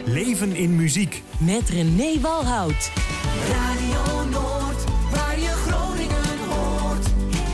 Leven in muziek. Met René Walhout. Radio Noord, waar je Groningen hoort.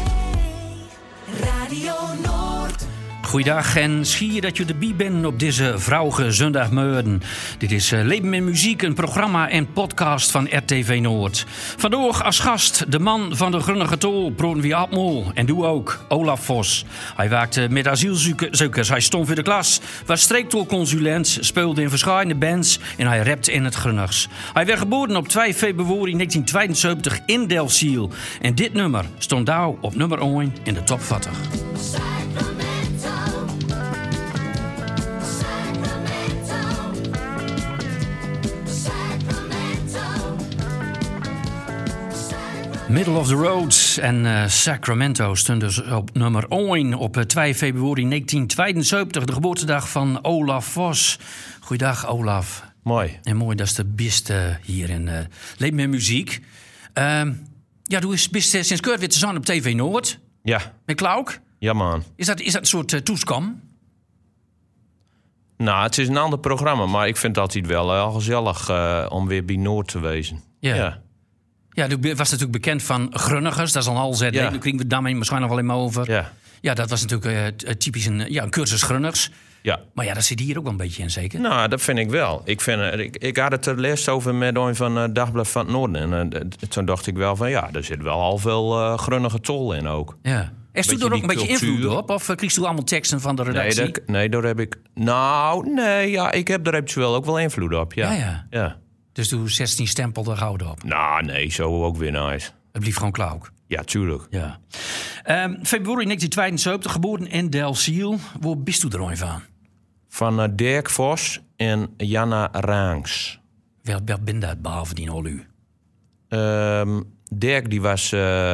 Radio Noord. Goeiedag en schier dat je erbij bent op deze vrouwige zondagmorgen. Dit is Leven met Muziek, een programma en podcast van RTV Noord. Vandaag als gast de man van de Grunnige Tol, Proen wie Apmol. En doe ook, Olaf Vos. Hij werkte met asielzoekers, hij stond voor de klas, was streektolconsulent, speelde in verschillende bands en hij rapte in het Grunnigs. Hij werd geboren op 2 februari 1972 in Delfzijl. En dit nummer stond daar op nummer 1 in de top 40. Middle of the Road en Sacramento stonden dus op nummer 1 op 2 februari 1972, de geboortedag van Olaf Vos. Goeiedag Olaf. Mooi. En mooi dat is de beste hier in Leven met Muziek. Ja, du bist sinds kort weer te zijn op TV Noord. Ja. Met Klauk. Ja, man. Is dat een soort toeskam? Nou, het is een ander programma, maar ik vind het altijd wel gezellig om weer bij Noord te wezen. Ja. Ja, u was natuurlijk bekend van Grunnigers. Dat is al zet. Ja. Nu kregen we het daarmee waarschijnlijk nog wel even over. Ja. Ja, dat was natuurlijk typisch een cursus Grunnigs. Ja. Maar ja, dat zit hier ook wel een beetje in, zeker? Nou, dat vind ik wel. Ik had het er les over met een van Dagblad van het Noorden. En toen dacht ik wel van ja, er zit wel al veel Grunnige Tol in ook. Ja. Heeft u er ook een beetje invloed op? Of kreeg u allemaal teksten van de redactie? Nee, daar heb ik... ik heb daar eventueel ook wel invloed op, ja. Dus doe 16 stempel er gouden op. Nou, nee, zo ook weer nice. Het blieft gewoon Klauk. Ja, tuurlijk. Ja. Februari 1972, geboren in Delfzijl. Waar bist u er ooit van? Van Dirk Vos en Janna Raangs. Wel ben dat behalve die al u? Dirk die was...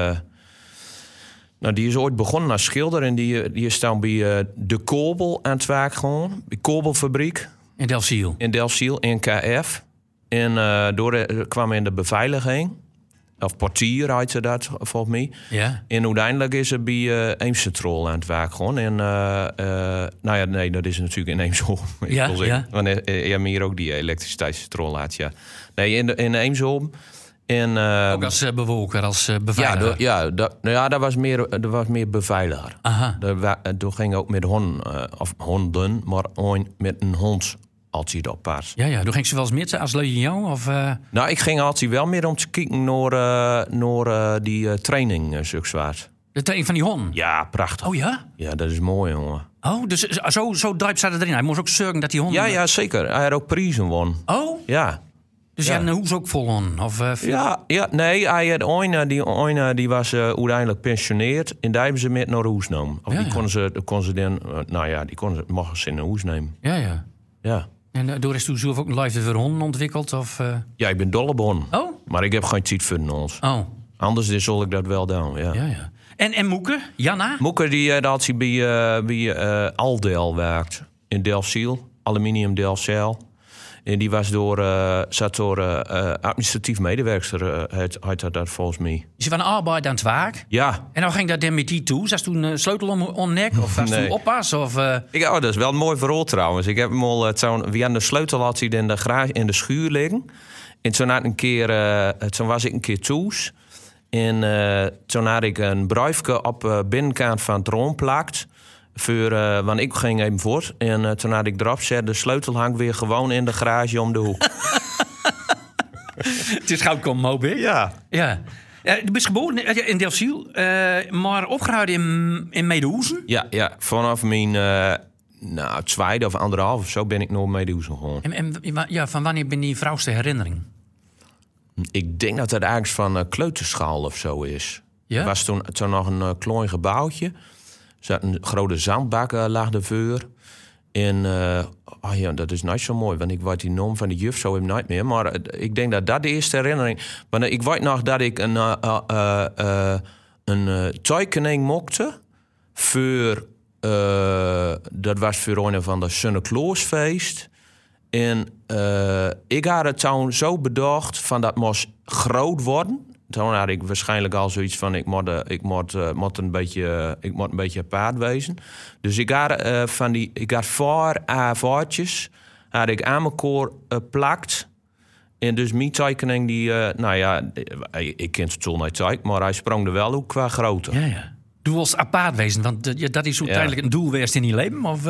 die is ooit begonnen als schilder. En die is dan bij de Korbel aan het werk gewoon. De Korbelfabriek. In Delfzijl? In Delfzijl, in KF. En kwam in de beveiliging. Of portier heette dat, volgens mij. Ja. En uiteindelijk is er bij Eemscentrol aan het werk gewoon. En nee, dat is natuurlijk in Eemsholm. Ja. Want je hebt hier ook die elektriciteitscentrale laat, ja. Nee, in Eemsholm. En, ook als bewoker, als beveiliger? Dat was meer beveiliger. Aha. Toen ging ook met honden, maar met een hond altijd op paard. Ja, toen ging ze wel eens met als leunion? Of? Nou, ik ging altijd wel meer om te kijken naar die training, zo zwaar. De training van die hond? Ja, prachtig. Oh ja? Ja, dat is mooi, jongen. Oh, dus zo diep staat het erin. Hij moest ook zorgen dat die hond... Ja, zeker. Hij had ook prijzen won. Oh? Ja. Dus jij had een hoes ook vol hond? Nee, hij had een die was uiteindelijk pensioneerd. En daar hebben ze met naar huis genomen. Of die konden ze dan... mochten ze in een huis nemen. Ja. En door is toen zelf ook een liefde voor honden ontwikkeld? Of, Ja, ik ben dol op honden. Oh? Maar ik heb geen tijd voor ons. Oh. Anders zal ik dat wel doen, ja. En Moeke? Janna? Moeke die had hij bij Aldel werkt. In Delfzijl. Aluminium Delfzijl. En die was zat door administratief medewerker, heet dat volgens mij. Is je van arbeid aan het werk? Ja. En dan ging dat dan met die toe? Zat toen een sleutel om nek? Of was toen oppas? Of, dat is wel een mooi verhaal trouwens. Ik heb hem al... Wie aan de sleutel had hij in de garage in de schuur liggen. En toen was ik een keer thuis. En toen had ik een briefje op de binnenkant van het raam plakt. Want ik ging even voort. En toen had ik erop gezet, de sleutel hangt weer gewoon in de garage om de hoek. Het is gauw komen, Moby. Ja. Je bent geboren in Delfzijl, maar opgeruimd in Medehoezen? Ja, vanaf mijn tweede of anderhalf of zo ben ik naar Medehoezen gegaan. En van wanneer ben die vrouwste herinnering? Ik denk dat het eigenlijk van kleuterschaal of zo is. Ja? Er was toen nog een klein gebouwtje. Er zat een grote zandbak lag ervoor. En dat is niet zo mooi, want ik weet die naam van de juf zo even niet meer. Maar ik denk dat dat de eerste herinnering... Want ik weet nog dat ik een tekening maakte voor... dat was voor een van de Sinterklaasfeest. En ik had het toen zo bedacht van dat moest groot worden. Toen had ik waarschijnlijk al zoiets van ik moet een beetje apart wezen. Dus ik had 4 A4'tjes had ik aan mijn koor plakt. En dus mijn tekening, ik ken het zo niet teken, maar hij sprong er wel ook qua grootte. Ja. Doe als apart wezen, want dat is uiteindelijk een doel geweest in je leven? Of,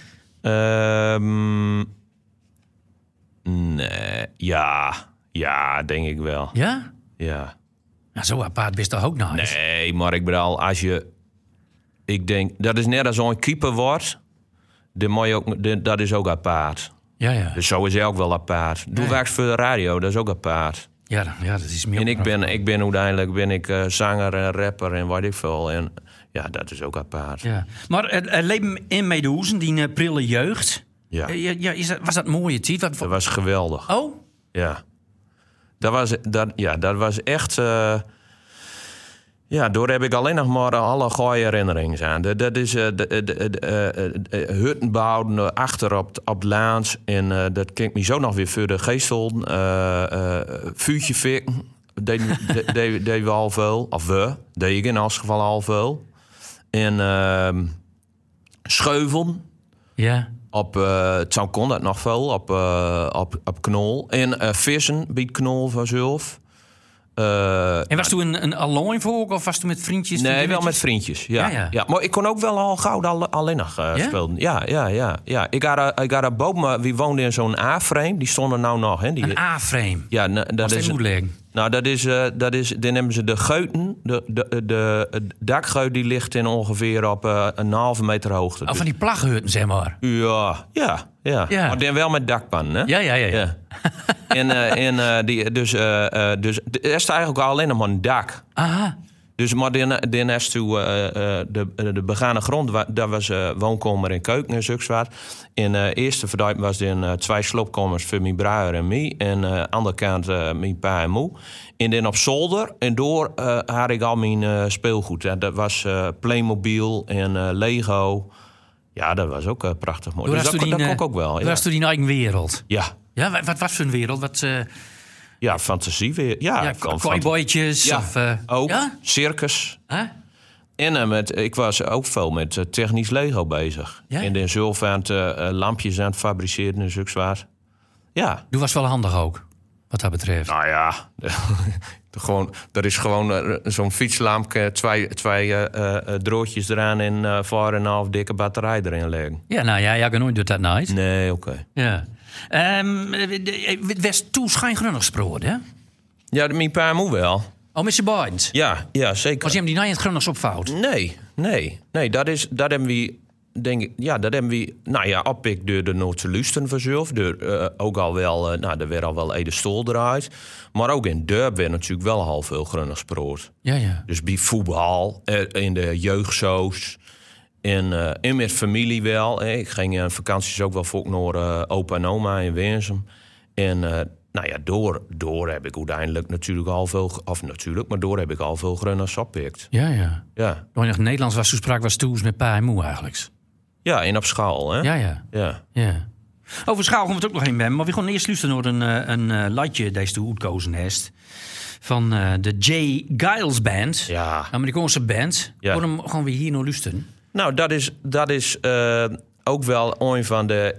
Nee, ja, denk ik wel. Ja? Ja. Nou, zo apart wist toch ook nog eens? Nee, maar ik bedoel, ik denk, dat is net als zo'n keeper wordt. Dat is ook apart. Ja. Dus zo is hij ook wel apart. Doe werk voor de radio, dat is ook apart. Ja, dat is meer. En ik ben uiteindelijk zanger en rapper en wat ik veel. En ja, dat is ook apart. Ja. Maar het leven in Meedehoezen, die prille jeugd. Ja. Was dat mooie tijd? Dat was geweldig. Oh? Ja. Dat was echt... door heb ik alleen nog maar alle goede herinneringen aan. Dat is hutten bouwen achter op de laans. En dat klinkt me zo nog weer voor de geestel. Vuurtje fikken. Deden we al veel. Of we. Deed ik in als geval al veel. En scheuven. Ja. Zo kon dat nog veel. Op knol. En vissen bij het knol vanzelf. En was toen een alleenvolk of was toen met vriendjes? Nee, wel met vriendjes. Ja. Maar ik kon ook wel al gauw alleen nog spelen. Ja. Ik had er boven me, wie woonde in zo'n A-frame. Die stonden nou nog. Hè, een A-frame? Ja, dat is moet liggen. Nou, dat is, dan hebben ze de geuten. De dakgeut die ligt in ongeveer op een halve meter hoogte. Van die plaggeuten, zeg maar. Ja. Maar dan wel met dakpan, hè? Ja. Dus er is eigenlijk alleen nog maar een dak. Aha. Dus maar dan is toen de begane grond, dat was woonkamer en keuken en zulks. En eerste verduid was dan 2 sloopkamers voor mijn broer en mij. En aan de andere kant mijn pa en moe. En dan op zolder. En door had ik al mijn speelgoed. Dat was Playmobil en Lego. Ja, dat was ook prachtig mooi. Dus dat kon ik ook wel. Dat was toen die eigen wereld? Ja. Ja, wat was voor een wereld? Ja, fantasie weer. Ja, cowboytjes. Ja, ook. Ja? Circus. Huh? En ik was ook veel met technisch Lego bezig. Ja? En dan zelf aan het lampjes aan het fabriceren en zulks waar. Ja. Doe was wel handig ook, wat dat betreft. Nou ja, er is gewoon zo'n fietslampje, twee droodjes eraan en voor en half dikke batterij erin leggen. Ja, nou ja, nooit doet dat nooit. Nee, oké. Ja. West toen schijngrondig sproord, hè? Ja, mijn pa moe wel. Oh, met je beiden? Ja, zeker. Was je hem die na het grondigs opvouwt? Nee, dat hebben we... Denk ik, ja, dat hebben we, oppikt door de Noord-Lusten vanzelf. Ook al wel, er werd al wel Ede Stol eruit. Maar ook in Durb werd natuurlijk wel al veel grunnig sproort. Ja. Dus bij voetbal, in de jeugdsoos. En met familie wel. Ik ging in vakanties ook wel voor naar opa en oma in Winsum. En door heb ik uiteindelijk natuurlijk al veel... Of natuurlijk, maar door heb ik al veel grunnigs oppikt. Ja. Ja. Toen je Nederlands was, toen sprak was toes met pa en moe eigenlijk. Ja, en op schaal, hè? Ja. Over schaal gaan we het ook nog in, Ben. Maar we gaan eerst luisteren naar een liedje deze toe uitgekozen heeft. Van de J. Giles Band. Ja. Amerikaanse band. Ja. Waarom gaan we hier nou luisteren? Nou, dat is ook wel een van de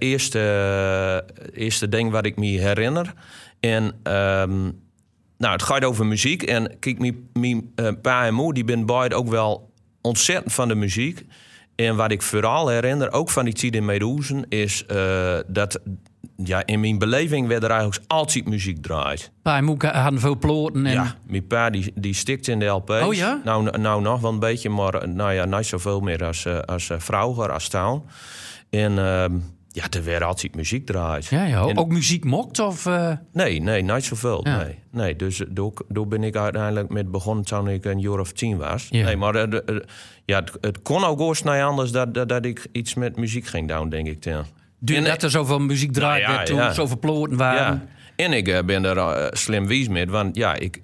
eerste dingen wat ik me herinner. En het gaat over muziek. En kijk, mijn pa en moe, die ben beide ook wel ontzettend van de muziek. En wat ik vooral herinner, ook van die tijd in Meedehoezen, is dat in mijn beleving werd er eigenlijk altijd muziek draait. Pa en moe hadden veel ploten. En... Ja, mijn pa die stikt in de LP's. Oh ja? Nou nog wel een beetje, maar niet zoveel meer als vroeger, als town. En er werd altijd muziek draait. Ja. En, ook muziek mokt? Of, Nee, niet zoveel. Ja. Nee, dus daar ben ik uiteindelijk met begonnen toen ik een jaar of 10 was. Ja. Nee, maar het kon ook ooit anders dat ik iets met muziek ging doen, denk ik. Ja. Dat er zoveel muziek draait werd toen, zoveel ploten waren. Ja. En ik ben er slim wies met, want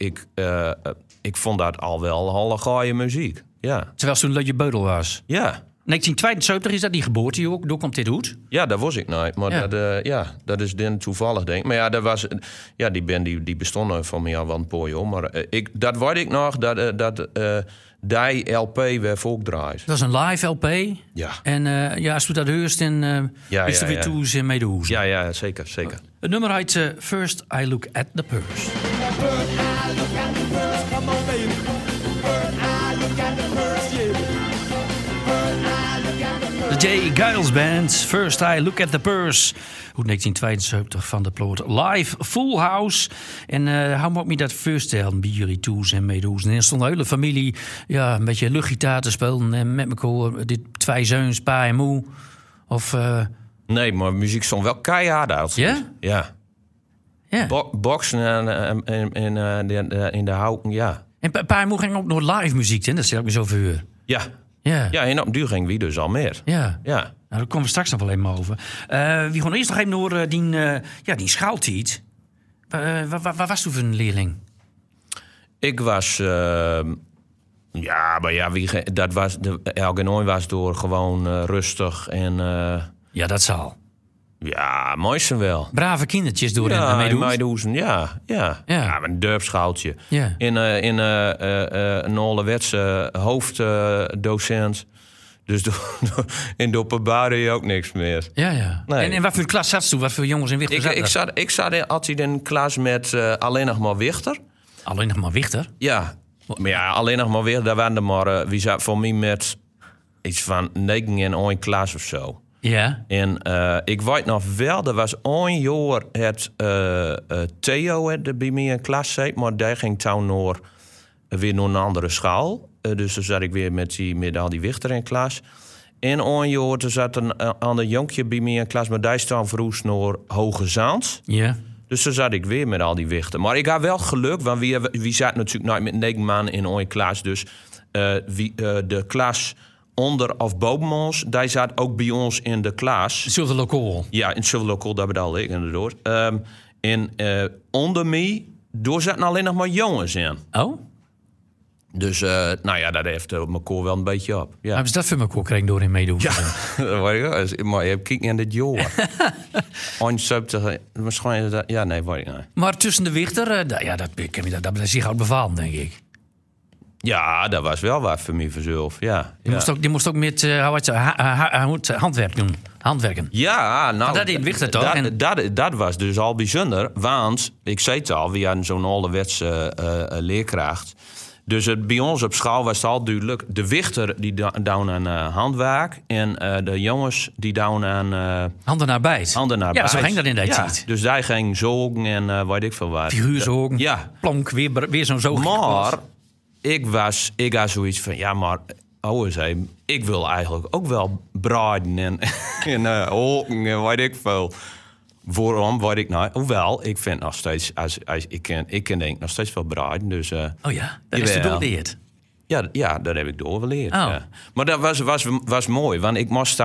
ik vond dat al wel alle gooie muziek. Ja. Terwijl toen je beudel was. Ja. 1972 is dat die geboorte ook, door komt dit goed? Ja, dat was ik nooit, maar dat is dan toevallig, denk ik. Maar ja, dat was, die band die bestond van mij al wel een paar jaar. Maar dat word ik nog, die LP werd ook draaien. Dat is een live LP. Ja. En als we dat heurst, dan is er weer toes in Medehoes. Ja, zeker. Het nummer heet First I Look at the Purse. De J. Giles Band, First I Look at the Purse. Goed 1972 van de ploot Live Full House. En hoe moet me dat voorstellen bij jullie toes en Medehoes? En er stond een hele familie een beetje luchtgitaar te spelen. En met elkaar dit 2 zoons, pa en moe. Of... Nee, maar muziek stond wel keihard uit. Ja? Ja. Ja. Boksen in de houten, ja. En pa en moe ging ook nog live muziek in, dat stel ik me zo voor. Ja. Ja. Ja, en op duur ging wie dus al meer. Ja. Ja. Nou, daar komen we straks nog wel even over. We gaan eerst nog even naar die schaaltijd. Waar was toen voor een leerling? Ik was... dat was... Elke nooit was door gewoon rustig en... Ja, dat zal. Ja, meestal wel. Brave kindertjes door Ja, in Medehoes. Medehoesen, ja. Ja, een dorpsschaaltje. Ja. In een ouderwetse hoofddocent. Dus in Dopperbaar je ook niks meer. Ja. Nee. En wat voor klas zat je toen? Wat voor jongens in Wichter Ik zat altijd in een klas met alleen nog maar Wichter. Alleen nog maar Wichter? Ja. Maar ja, alleen nog maar Wichter. Daar waren er maar... wie zat voor mij met iets van 9 in 1 klas of zo. Ja. En ik weet nog wel, er was 1 jaar het Theo bij mij in klas zat, maar daar ging toen weer naar een andere schaal. Dus toen zat ik weer met al die Wichter in klas. En 1 jaar toen zat een ander jonkje bij mij in klas, maar die staan vroeg naar Hoge Zaand. Ja. Dus toen zat ik weer met al die Wichter. Maar ik had wel geluk, want wie zat natuurlijk nooit met 9 man in 1 klas. Dus de klas onder of boven ons, die zat ook bij ons in de klas. Hetzelfde lokaal? Ja, in hetzelfde lokaal, daar bedoel ik inderdaad. En onder mij, door zaten alleen nog maar jongens in. Oh? Dus, dat heeft mijn koor wel een beetje op. Ja. Hebben ze dat voor elkaar gekregen door in Medehoes? Ja, dat weet ik wel. Maar je hebt gekeken in dit jaar. 71, misschien is dat... Ja, nee, weet ik niet. Maar tussen de Wichter, dat is zich oud bevallen, denk ik. Ja, dat was wel wat voor mij vanzelf, ja. Die moest ook met handwerk doen. Handwerken. Ja, nou... Dat deed Wichter toch? Dat was dus al bijzonder. Want, ik zei het al, we hadden zo'n ouderwetse leerkracht. Dus bij ons op school was het al duidelijk. De Wichter die down aan handwerk. En de jongens die down aan... handen naar bijt. Ja, zo ging dat in die tijd. Dus hij ging zogen en weet ik veel wat. Figuurzogen. Ja. Plonk, weer zo'n zogen. Maar ik had zoiets van... Ja, maar... ik wil eigenlijk ook wel braden en hoken en weet ik veel. Waarom, weet ik nou. Hoewel, ik vind nog steeds... Ik ken denk nog steeds wel braden, dus... oh ja, dat is de doorleerd. Ja, dat heb ik doorgeleerd. Oh. Ja. Maar dat was mooi, want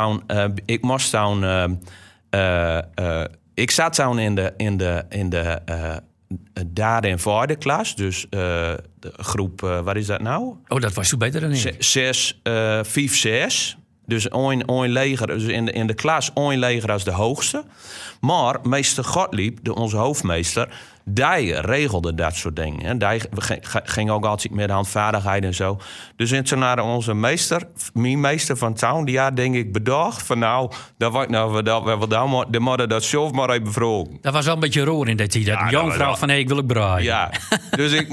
ik zat toen in de derde en vierde klas, dus de groep, wat is dat nou? Oh, dat was zo beter dan ik. 5, 6. Dus een leger, dus in de klas een leger als de hoogste. Maar meester Gottlieb, onze hoofdmeester, die regelde dat soort dingen. En die ging ook altijd met handvaardigheid en zo. Dus toen naar onze mijn meester van Town, die had denk ik bedacht van nou, dat wordt nou de modder dat zelf maar even bevroren. Dat was wel een beetje roer in dat tijd. Dat een jong vrouw van ik wil ik braaien. Ja, dus ik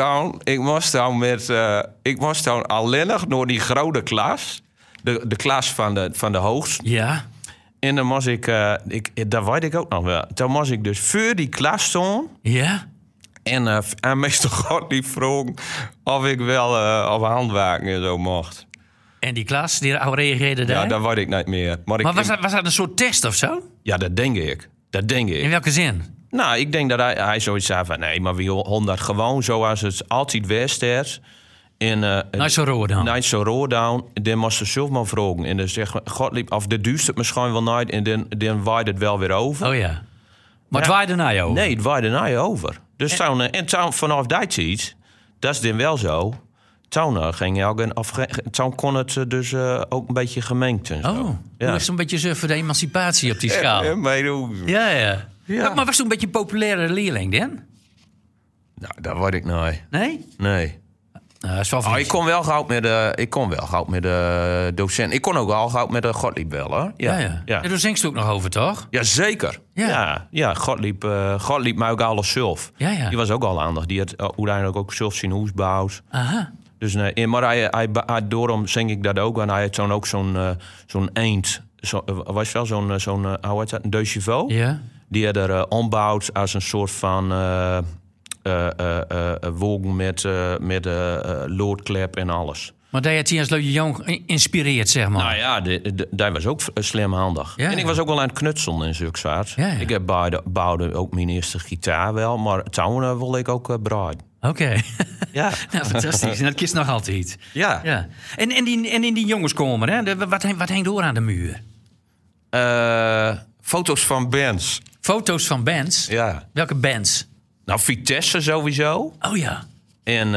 moest dan alleen nog naar die grote klas. De klas van de hoogst. Ja. En dan moest dat weet ik ook nog wel. Toen moest ik dus voor die klas staan. Ja. En meester Gottlieb vroeg of ik wel op handwerken en zo mocht. En die klas, die reageerde daar? Ja, dat weet ik niet meer. Maar was dat een soort test of zo? Ja, dat denk ik. In welke zin? Nou, ik denk dat hij zoiets zei van... Nee, maar we honden dat gewoon zoals het altijd west is. Niet zo rood dan. Niet zo rood dan. Dan moest ze zelf maar vragen. En dan zegt Gottlieb, of de duurt het misschien wel niet. En dan waait het wel weer over. Oh ja. Maar het waaide naar je over? Nee, het waaide naar je over. Dus toen vanaf die tijd, dat is dan wel zo. Toen kon het dus ook een beetje gemengd en zo. Oh, ja. Was zo'n beetje voor de emancipatie op die schaal. Ja. Maar was toen een beetje een populaire leerling dan? Nou, dat word ik nooit. Nee? Nee. Dat is wel Oh, ik kon wel gauw met de docent. Ik kon ook al gauw met de Gottlieb bellen. Ja. Ja. En daar zingst u ook nog over, toch? Ja, zeker. Ja, Gottlieb maar ook alles zelf. Ja. Die was ook al aandacht. Die had uiteindelijk ook zelf zijn huis bouwd. Aha. Dus nee, maar hij daarom zing ik dat ook. En hij had ook zo'n eend. Was wel zo'n hoe heet dat? Een deux chevaux. Ja. Die had er ombouwd als een soort van wogen met loodklep en alles. Maar dat had hij als je jong geïnspireerd, zeg maar. Nou ja, dat was ook slim handig. Ja, en ik was ook wel aan het knutselen in zulks. Ja. Ik heb bouwde ook mijn eerste gitaar wel, maar toen wil ik ook braaien. Oké. Ja. Nou, fantastisch. En dat kiest nog altijd. Ja. En in die jongenskamer, hè? Wat hangt door aan de muur? Foto's van bands. Foto's van bands? Ja. Welke bands? Nou, Vitesse sowieso. Oh ja. En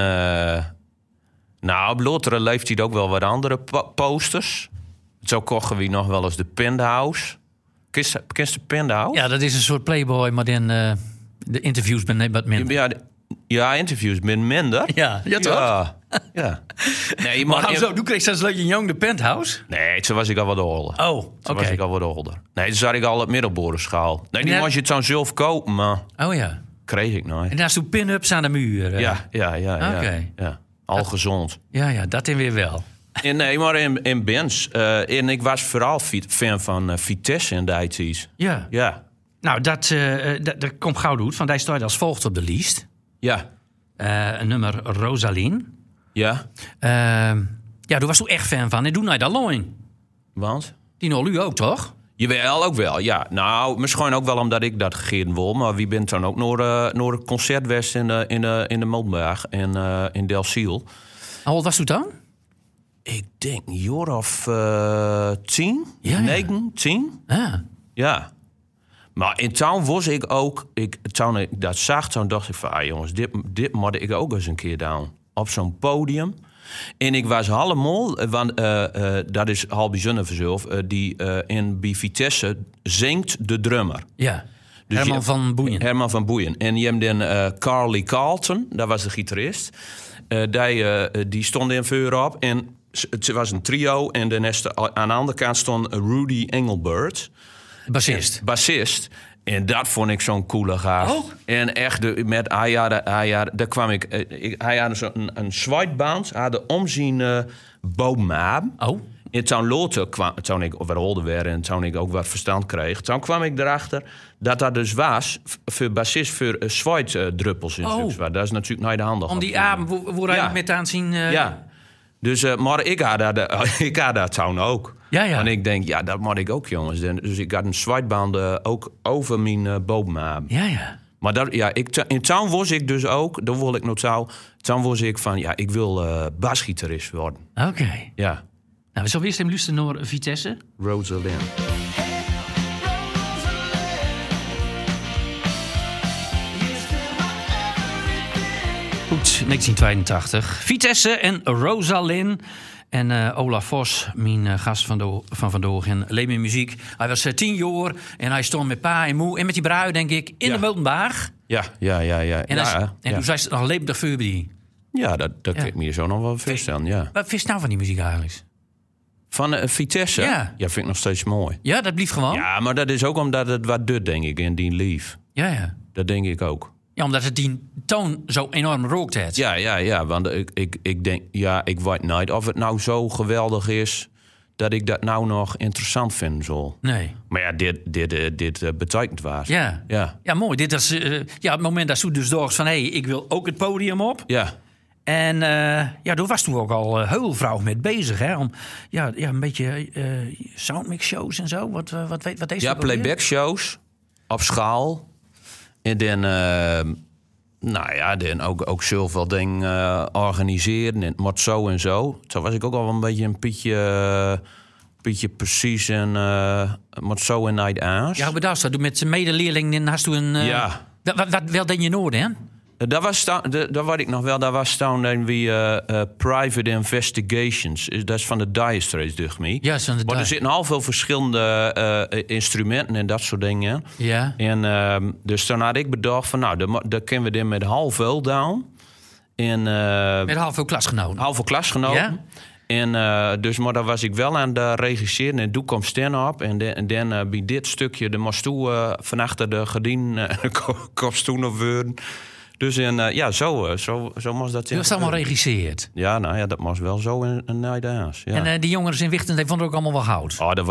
op latere leeftijd ook wel wat andere posters. Zo kochten we nog wel eens de Penthouse. Kent de Penthouse? Ja, dat is een soort Playboy, maar dan de interviews ben wat minder. Ja, interviews ben minder. Ja toch? Ja. Nee, Maar zo, toen kreeg zelfs je jong de Penthouse? Nee, toen was ik al wat ouder. Oh, oké. Toen was ik al wat ouder. Nee, toen zat ik al op middelbare schaal. Nee, die moest je het dan zelf kopen, maar Oh ja. kreeg ik nooit. En daar toen pin-ups aan de muur. Ja. Oké. Ja. Al gezond. Ja, dat in weer wel. En nee, maar in bands. En ik was vooral fan van Vitesse in de IT's. Ja. Ja. Nou, dat komt gauw goed, want hij staat als volgt op de lijst. Ja. Een nummer Rosaline. Ja. Daar was toen echt fan van. En doe nou dat Loin. Want? Die nol u ook, toch? Jawel, ook wel, ja. Nou, misschien ook wel omdat ik dat gegeven wil. Maar wie bent dan ook naar het concertwest in de Moldberg en in Delziel. Hoe oud was toen dan? Ik denk een jaar of 10, Ja. 9, 10. Ja. Ja. Maar in town was ik ook... Toen ik dat zag, toen dacht ik van... jongens, dit moet ik ook eens een keer doen. Op zo'n podium. En ik was helemaal... Want dat is half bijzonder vanzelf. Die bij Vitesse zingt de drummer. Ja. Dus Herman van Boeien. Herman van Boeien. En je hebt dan Carly Carlton, dat was de gitarist. Die stond in voorop. En het was een trio. En aan de andere kant stond Rudy Engelbert. Bassist. En dat vond ik zo'n coole gaaf. Oh. En echt, met daar kwam ik... Hij had een zwaardband, had omzien bovenaan. Oh. En toen later toen ik wat ouder werd en toen ik ook wat verstand kreeg... toen kwam ik erachter dat dus was voor bassist voor zwaardruppels in zulks. Dat is natuurlijk nooit handig. Om die avond waar hij met aanzien... Ja. Dus, maar ik had dat toen ook. Ja. En ik denk, dat moet ik ook, jongens. Dus ik had een zwaardband ook over mijn bovenarm. Ja. Maar in town was ik dus ook, dan wil ik nog toen was ik van, ik wil basgitarist worden. Oké. Ja. Nou, we zullen eerst even luisteren naar Vitesse. Rosaline. Goed, 1982. Vitesse en Rosaline. En Olaf Vos, mijn gast van vandaag in Leem Muziek. Hij was 10 jaar en hij stond met pa en moe en met die bruid, denk ik, in de Muldenberg. Ja. En toen zei ze nog levendig voor die. Ja, dat kan ik me zo nog wel voorstellen, ja. Wat vind je nou van die muziek eigenlijk? Van Vitesse? Ja. Ja, vind ik nog steeds mooi. Ja, dat blieft gewoon? Ja, maar dat is ook omdat het wat doet, denk ik, in die lief. Ja. Dat denk ik ook. Ja, omdat het die toon zo enorm rookt heeft. Ja, want ik denk, ik weet niet of het nou zo geweldig is dat ik dat nou nog interessant vind zo. Nee. Maar ja, dit betekent waar. Ja, mooi. Dit is het moment dat ze dus dacht van, ik wil ook het podium op. Ja. En daar was toen ook al heel vrouw met bezig, hè? Om een beetje soundmix shows en zo. Wat deze? Ja, playback shows op schaal. En dan, dan ook zoveel dingen organiseren. En het moet zo en zo. Zo was ik ook al een beetje een pietje precies en het moet zo en niet aan. Ja, maar dat met zijn medeleerling had toen een... Ja. Wat wel denk je noord, hè? Dat weet ik nog wel. Dat was toen wie Private Investigations. Dat is van de Dire Straits, dacht me. Ja, van de maar er zitten al veel verschillende instrumenten en dat soort dingen. Ja. En dus toen had ik bedacht van, dan kunnen we dit met half veel doen. En, Met half veel klasgenoten. halve klasgenoten. Ja? En dus, maar daar was ik wel aan de regisseren. En toen kwam Stan op. En dan bij dit stukje, de moest toe van de gardien kostuum op worden. Dus zo moest dat. Je was allemaal regisseerd. Ja, nou ja, dat moest wel zo een nijdaas. Ja. En die jongens in Wichten, die vonden het ook allemaal wel goud. Oh,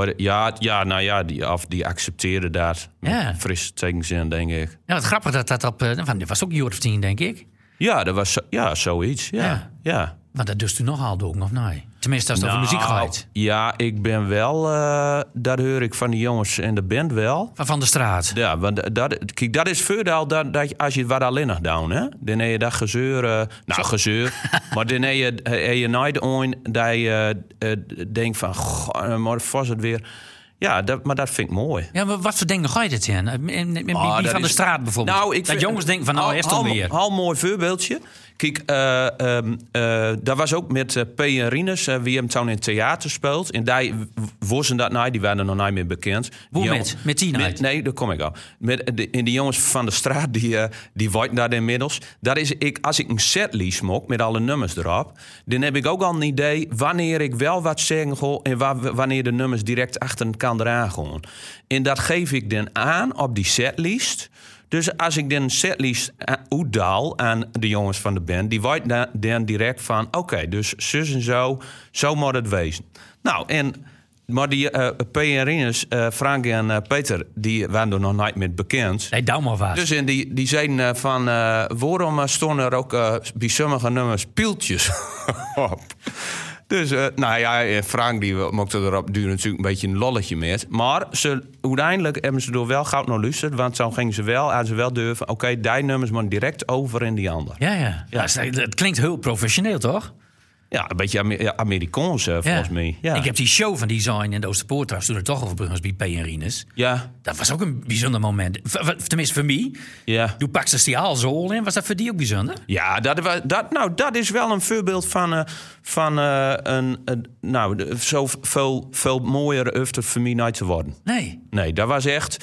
die accepteerden dat. Met frisse tegenzin, denk ik. Ja, wat grappig dat op... dat was ook een jaar of 10, denk ik. Ja, dat was zoiets. Ja. Maar dat dus toen nog al doen, of nee? Tenminste, als het over muziek gaat. Ja, ik ben wel... dat hoor ik van die jongens in de band wel. Van de straat. Ja, want dat is voordeel dat als je het wat alleen nog down, hè? Dan heb je dat gezeur... gezeur. Maar dan heb je nooit on dat je denkt van... Goh, maar was het weer... Ja, maar dat vind ik mooi. Ja, maar wat voor dingen ga je dit in? Van de straat bijvoorbeeld. Nou, dat jongens denken van, is het weer. Al mooi voorbeeldje. Kijk, daar was ook met P. en Rinus, wie hem toen in het theater speelt. En die wisten dat die waren er nog niet meer bekend. Hoe met die night? Nee, daar kom ik al. En die jongens van de straat, die weten dat inmiddels. Dat is als ik een setlist maak met alle nummers erop, dan heb ik ook al een idee wanneer ik wel wat zeggen ga en wanneer de nummers direct achter elkaar eraan gaan. En dat geef ik dan aan op die setlist. Dus als ik dan een setlist uitdaal aan de jongens van de band, die weten dan direct van, oké, dus zus en zo moet het wezen. Nou, maar die P. en Rinus, Frank en Peter, die waren er nog niet meer bekend. Nee, douw maar vast. Dus en die zeiden van, waarom stonden er ook bij sommige nummers pieltjes op? Dus, Frank die maakte erop duur natuurlijk een beetje een lolletje met. Maar uiteindelijk hebben ze er wel goud naar luisterd. Want zo gingen ze wel durven. Oké, die nummers maar direct over in die ander. Ja. Het klinkt heel professioneel, toch? Ja, een beetje Amerikaans volgens mij. Ja. Ik heb die show van Design in de Oosterpoort trouwens toen er toch overigens bij P. en Rinus. Ja. Dat was ook een bijzonder moment. Tenminste voor mij. Ja. Toen pakte ze die al zo in. Was dat voor die ook bijzonder? Ja, dat is wel een voorbeeld van zo veel mooier öfter voor mij niet te worden. Nee, dat was echt...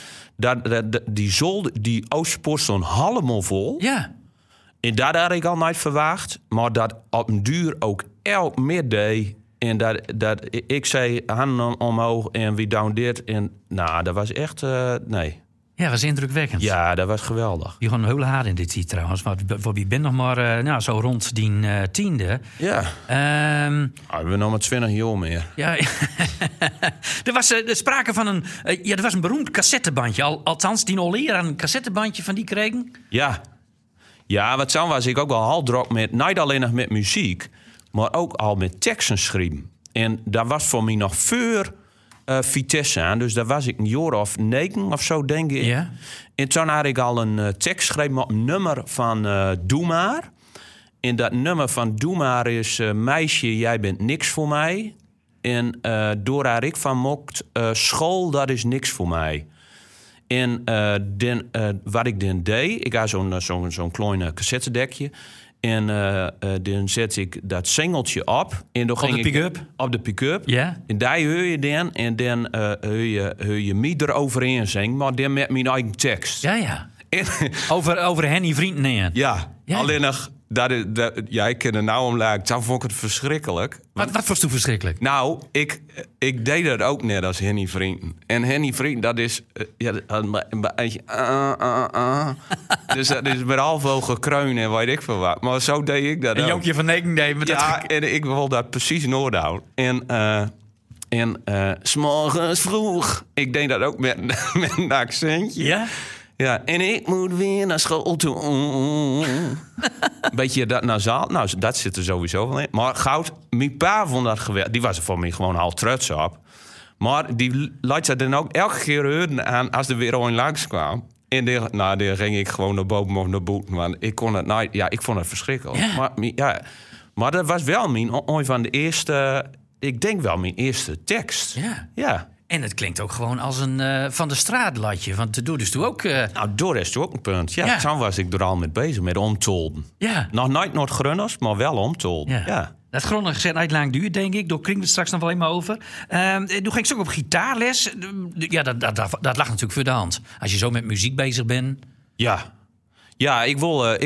Die Oosterpoort stond helemaal vol. Ja. En dat had ik al nooit verwacht. Maar dat op een duur ook elk middag. En dat ik zei handen omhoog en wie down dit. En dat was echt, nee. Ja, dat was indrukwekkend. Ja, dat was geweldig. Je gewoon heel hard in dit hier trouwens. Want je bent nog maar zo rond die 10e. Ja. We hebben nog maar 20 jaar meer. Ja. Er was sprake van er was een beroemd cassettebandje. Althans, die al eerder een cassettebandje van die kregen. Ja. Ja, wat zo was ik ook wel haldrok met, niet alleen nog met muziek, maar ook al met teksten schrijven. En daar was voor mij nog voor Vitesse aan, dus daar was ik een jaar of 9 of zo, denk ik. Ja. En toen had ik al een tekst geschreven op een nummer van Doe Maar. En dat nummer van Doe Maar is Meisje, jij bent niks voor mij. En door haar ik van mokt, school, dat is niks voor mij. En wat ik dan deed, ik had zo'n klein cassettedekje. En dan zet ik dat singeltje op. En dan op de pick-up? Op de pick-up. Ja. En daar hoor je dan. En dan hoor je mij eroverheen zingen. Maar dan met mijn eigen tekst. Ja. En, over Henny Vrienden in. Ja. Alleen nog... ik ken er nou omlaag. Toen vond ik het verschrikkelijk. Wat vond je verschrikkelijk? Nou, ik deed dat ook net als Henny Vrienden. En Henny Vrienden, dat is... een beetje... Dus dat is met half gekreun en weet ik veel wat. Maar zo deed ik dat ook. Een jonkje van Neken deed. En ik wil dat precies noordhouden. En 's morgens vroeg. Ik deed dat ook met een accentje. Ja? Ja, en ik moet weer naar school toe. Beetje dat nasaal. Nou, dat zit er sowieso wel in. Maar goud, mijn pa vond dat geweldig. Die was er voor mij gewoon al trots op. Maar die laat ze dan ook elke keer horen aan als er weer een langs kwam. En dan ging ik gewoon naar boven of naar boeten. Want ik kon het nooit... Ja, ik vond het verschrikkelijk. Ja. Maar dat was wel een van de eerste... Ik denk wel mijn eerste tekst. Ja. En het klinkt ook gewoon als een van de straat latje. Want Door is toen ook... Nou, Door is toen ook een punt. Ja, toen was ik er al mee bezig, met omtolden. Ja. Nog nooit Noord-Grunners, maar wel omtolden. Ja. Dat Groningen gezet niet lang duurt, denk ik. Daar klinkt het straks nog wel eenmaal over. Toen ging ik ook op gitaarles. Ja, dat lag natuurlijk voor de hand. Als je zo met muziek bezig bent. Ja. Ja, ik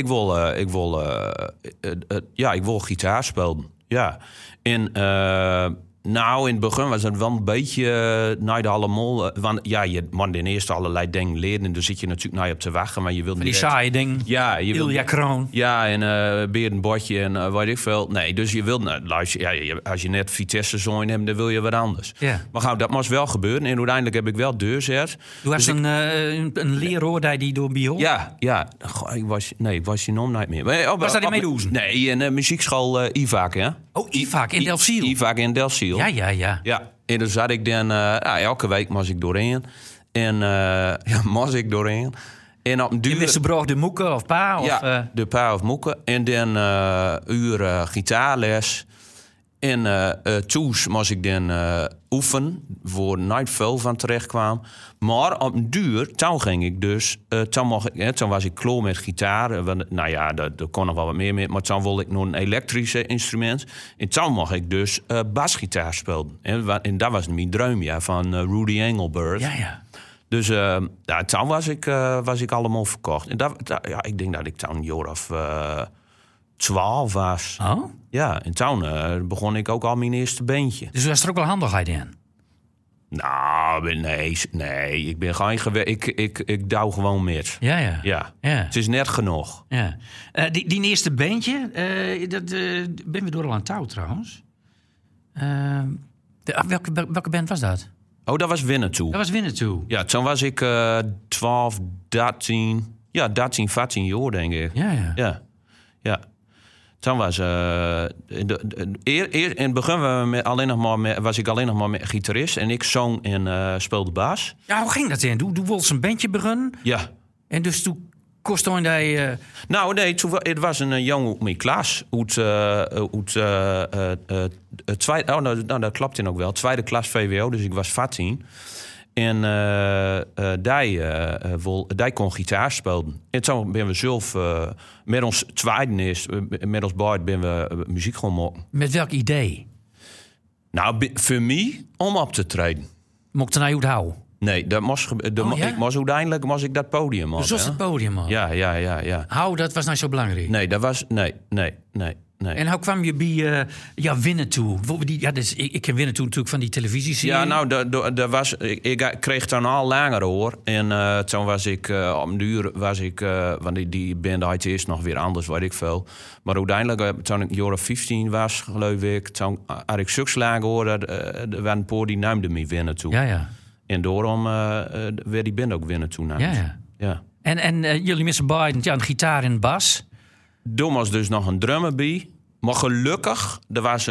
wil gitaar spelen. Ja. En nou, in het begin was het wel een beetje naar de allemaal. Want ja, je man de eerste allerlei dingen leren. En daar zit je natuurlijk naar je op te wachten. Maar je wilt Die niet. saaie ding. Ja, je wilt. Ilja Kroon. Ja, en Berenbordje en weet ik veel. Nee, dus je wilt, als je net Vitesse zo'n hebt, dan wil je wat anders. Ja. Maar gauw, dat moest wel gebeuren. En uiteindelijk heb ik wel deur zet. Toen was een leraar die door Biel. Ja. Goh, ik was je naam niet meer. Maar, Was dat in Meedoezen? Nee, in muziekschool IVAC, hè? Oh, IVAC in Delfziel. IVAC in Delfziel. Ja. Ja, en dan zat ik dan... elke week moest ik doorheen. En moest ik doorheen. En op een duur... Je wist de de moeke of pa? Ja, de pa of moeke. En dan uur gitaarles. En toen moest ik dan oefenen, voor nooit veel van terecht kwam. Maar op een duur, toen ging ik dus... toen was ik klaar met gitaar. Nou ja, daar kon nog wel wat meer mee. Maar toen wilde ik nog een elektrische instrument. En toen mocht ik dus basgitaar spelen. En dat was mijn droom, ja, van Rudy Engelbert. Ja. Dus toen was ik allemaal verkocht. En ik denk dat ik toen een jaar of 12 was. Oh? Ja, en toen begon ik ook al mijn eerste bandje. Dus was er ook wel handigheid in? Nou, nee, ik ben gewoon ik douw gewoon met. Ja. Het is net genoeg. Ja. Die eerste bandje, ben we door al aan touw trouwens. Welke band was dat? Oh, dat was Winnetou. Dat was Winnetou. Ja, toen was ik 12, 13... Ja, 13, 14 jaar, denk ik. Ja. Toen was... in het begin was ik alleen nog maar met gitarist. En ik zong en speelde baas. Ja, hoe ging dat in? Toen wilde ze een bandje beginnen. Ja. En dus toen kostte hij... Nou, nee, het was een jongen uit mijn klas. Dat klopt in ook wel. Tweede klas VWO, dus ik was 14. En die kon gitaar spelen. En toen ben we zelf, met ons tweede met ons beiden, ben we muziek gaan maken. Met welk idee? Nou, voor mij, om op te treden. Mocht er nou goed houden? Nee, dat moest, uiteindelijk moest ik dat podium op. Dus was het podium al? Ja. Hou, dat was nou zo belangrijk? Nee, dat was... Nee. En hoe kwam je bij Winnetou? Dus ik ken Winnetou natuurlijk van die televisieserie. Ja, nou, ik kreeg toen al langer hoor. En toen was ik op een duur want die band uit is nog weer anders, weet ik veel. Maar uiteindelijk, toen ik jaren 15 was, geloof ik, toen had ik zulks lagen hoor, er waren een paar die naamden me Winnetou. Ja. En daarom werd die band ook Winnetou naamd. Ja. En jullie met z'n beiden, een gitaar en een bas. Er was dus nog een drummer bij. Maar gelukkig, er was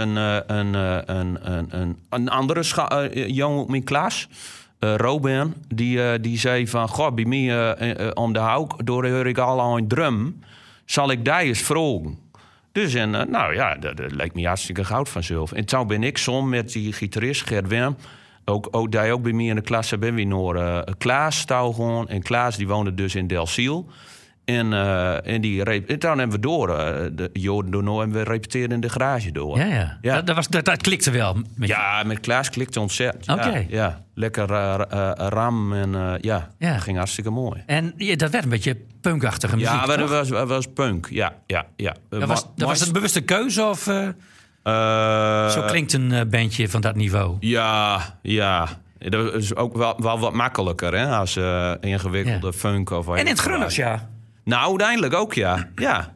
een andere jongen op mijn klas, Robin, die zei van... Goh, bij mij om de hoek, door hoor ik al een drum. Zal ik daar eens vragen? Dus nou ja, dat lijkt me hartstikke goud vanzelf. En toen ben ik samen met die gitarist Gert Wem... Ook bij mij in de klas ben we naar Klaas touw gewoon. En Klaas die woonde dus in Delfziel. En toen hebben we door. De Joden door en we repeteerden in de garage door. Ja. Dat klikte wel. Met Klaas klikte ontzettend. Oké. Ja. Lekker ram en dat ging hartstikke mooi. En dat werd een beetje punkachtige muziek, ja, toch? dat was punk. Ja. Dat was een bewuste keuze of... Zo klinkt een bandje van dat niveau. Ja. Dat is ook wel wat makkelijker hè, als ingewikkelde funk. Of en in het Grunners, ja. Nou, uiteindelijk ook, ja.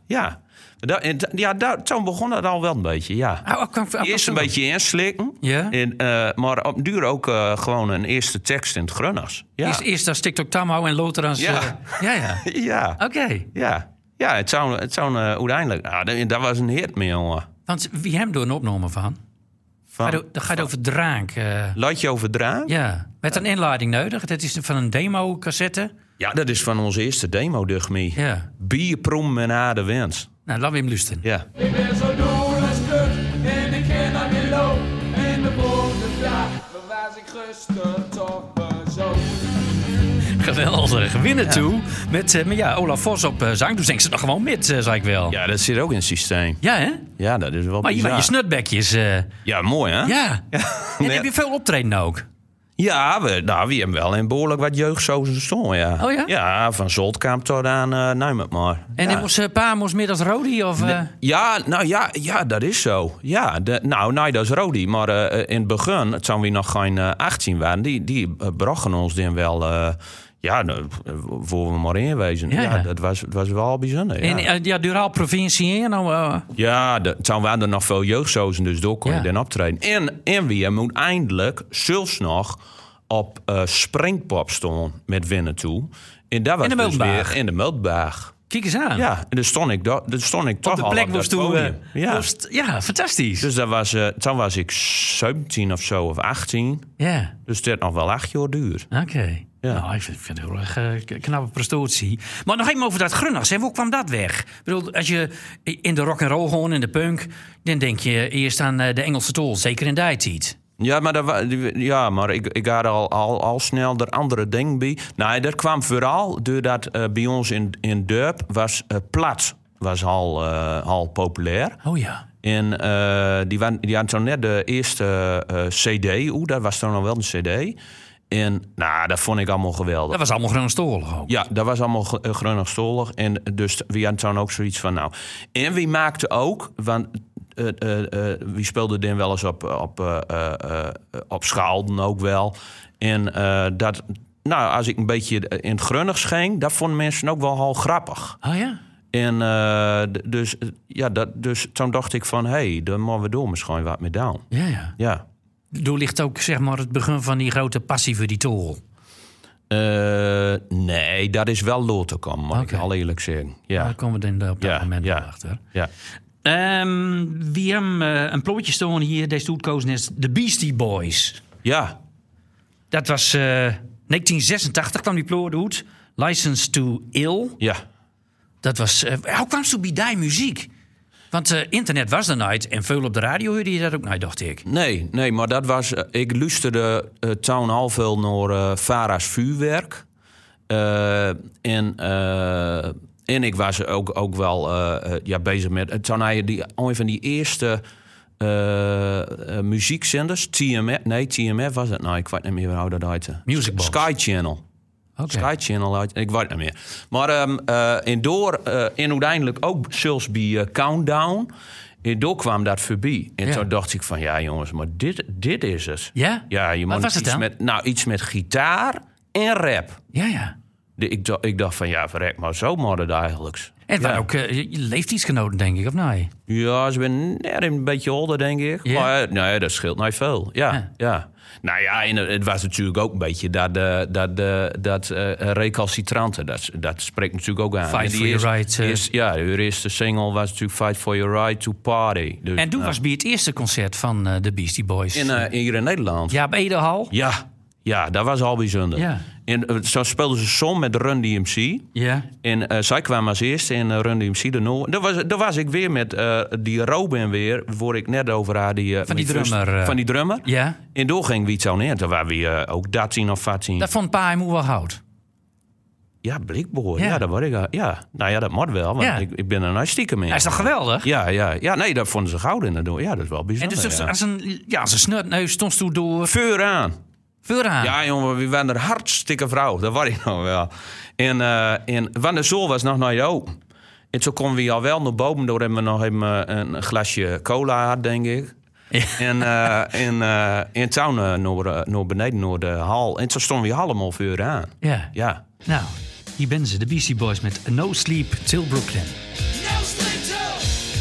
Toen begon het al wel een beetje, ja. Eerst een beetje inslikken. Ja. Maar op duur ook gewoon een eerste tekst in het Grunners. Ja. Eerst als TikTok Tammo en Loterans. Ja. Oké. Ja, het zou uiteindelijk... Nou, dat was een hit mee, jongen. Want wie hem door een opname van? Dat gaat over Draak. Laat je over Draak? Ja, met een inleiding nodig. Dat is van een demo-cassette. Ja, dat is van onze eerste demo, dacht me. Ja. Bierprom en na de wens. Nou, laten we hem luisteren. Ja. Ik ben zo door als kut en ik ken dat niet loop. In de volgende dag was ik gisteren toch zo. Geweldig. Winnetou met Olaf Vos op zang. Dus denk ze nog gewoon met, zei ik wel. Ja, dat zit ook in het systeem. Ja, hè? Ja, dat is wel maar bizar. je snutbekjes. Ja, mooi, hè? Ja. En heb je veel optreden ook? Ja, we hebben wel een behoorlijk wat jeugdsozen staan, ja. Oh ja? Ja, van Zoltkamp tot aan Nijmegen maar. En ja. moest meer als Rodi? Of, Ja, dat is zo. Ja, nee, dat is Rodi. Maar in het begin, toen we nog geen 18 waren, die brachten ons dan wel... voor we maar inwezen. Ja, dat was wel bijzonder. Ja. En Duraal provincie, Ja, toen waren er nog veel jeugdsozen, dus door kon je dan optreden. En wie moet eindelijk zelfs nog op Springpop staan met Winnen toe. En dat was in de Multberg. Dus weer in de Multberg. Kijk eens aan. Ja, en daar stond ik toch op de plek was toen. Ja, fantastisch. Dus toen was ik 17 of zo, of 18. Ja. Dus het heeft nog wel 8 jaar duur. Oké. Ja. Nou, ik vind het heel erg knappe prestatie. Maar nog even over dat Grunners. Hoe kwam dat weg? Ik bedoel, als je in de rock'n'roll gewoon in de punk... dan denk je eerst aan de Engelse tol. Zeker in die tijd. Ja, maar ik had al snel er andere dingen bij. Nou, dat kwam vooral doordat bij ons in Durp was plat was al populair. Oh ja. En die hadden toen net de eerste CD. Dat was toen nog wel een CD. En dat vond ik allemaal geweldig. Dat was allemaal Groenstolig ook. Ja, dat was allemaal Groenstolig. En dus wie hadden toen ook zoiets van En wie maakte ook... Want wie speelde dan wel eens op Schaalden ook wel. En dat... Nou, als ik een beetje in het Grunnigs ging... dat vonden mensen ook wel al grappig. Oh ja? En dus toen dacht ik van... daar moeten we door misschien wat mee doen. Ja. Door ligt ook zeg maar het begin van die grote passie voor die tol. Nee, dat is wel later komen, mag ik al eerlijk zeggen. Ja. Daar komen we dan op dat moment wel achter. Ja. We hebben een plotje staan hier. Deze toetkozen is de Beastie Boys. Ja. Dat was 1986 kwam die ploot uit. License to Ill. Ja. Dat was... hoe kwam ze bij die muziek? Want internet was er nooit. En veel op de radio hoorde je dat ook nooit, dacht ik. Nee, maar dat was... ik luisterde toen al veel naar Vara's Vuurwerk. En ik was ook wel bezig met... Toen had je een van die eerste muziekzenders. TMF was het. Nou, ik weet niet meer hoe dat heette. Musicbox. Sky Channel. Okay. Sky Channel, ik weet het niet meer. Maar en uiteindelijk ook zelfs bij Countdown... En door kwam dat voorbij. En toen dacht ik van, ja jongens, maar dit is het. Ja? Ja, je moet was het dan? Iets met gitaar en rap. Ja. Ik dacht van, ja, verrek, maar zo moet het eigenlijk. En het waren ook leeftijdsgenoten, denk ik, of nee? Ja, ze zijn net een beetje ouder, denk ik. Ja. Maar nee, dat scheelt niet veel. Ja. Nou ja, en het was natuurlijk ook een beetje dat recalcitrante. Dat spreekt natuurlijk ook aan. Fight for your right. De eerste single was natuurlijk Fight for your right to party. Dus, en toen was bij het eerste concert van de Beastie Boys. Hier in Nederland. Ja, op Edehal. Ja, dat was al bijzonder. Ja. En zo speelden ze som met Run DMC. Ja. En zij kwamen als eerste in Run DMC ernoor. Daar was ik weer met die Robin weer, waar ik net over had. Van die drummer. Van die drummer. Ja. En door ging we iets aan in. Toen waren we ook 13 of 14. Dat vond pa hem wel hout. Ja, blikboor. Ja, dat word ik. Ja, nou ja, dat moet wel. Want ik ben er nou stiekem in. Hij is toch geweldig? Ja, nee, dat vonden ze goud in. Ja, dat is wel bijzonder. En dus als een snurtneus stond toen door... Vooraan. Vooraan? Ja, jongen, we waren er hartstikke vrouw. Dat was ik nog wel. En want de zool was nog nooit open. En toen konden we al wel naar boven. Door hebben we nog even een glasje cola had, denk ik. Ja. En toen naar beneden, naar de hal. En toen stonden we allemaal vooraan. Ja. Nou, hier ben ze, de Beastie Boys met No Sleep Till Brooklyn. No sleep till.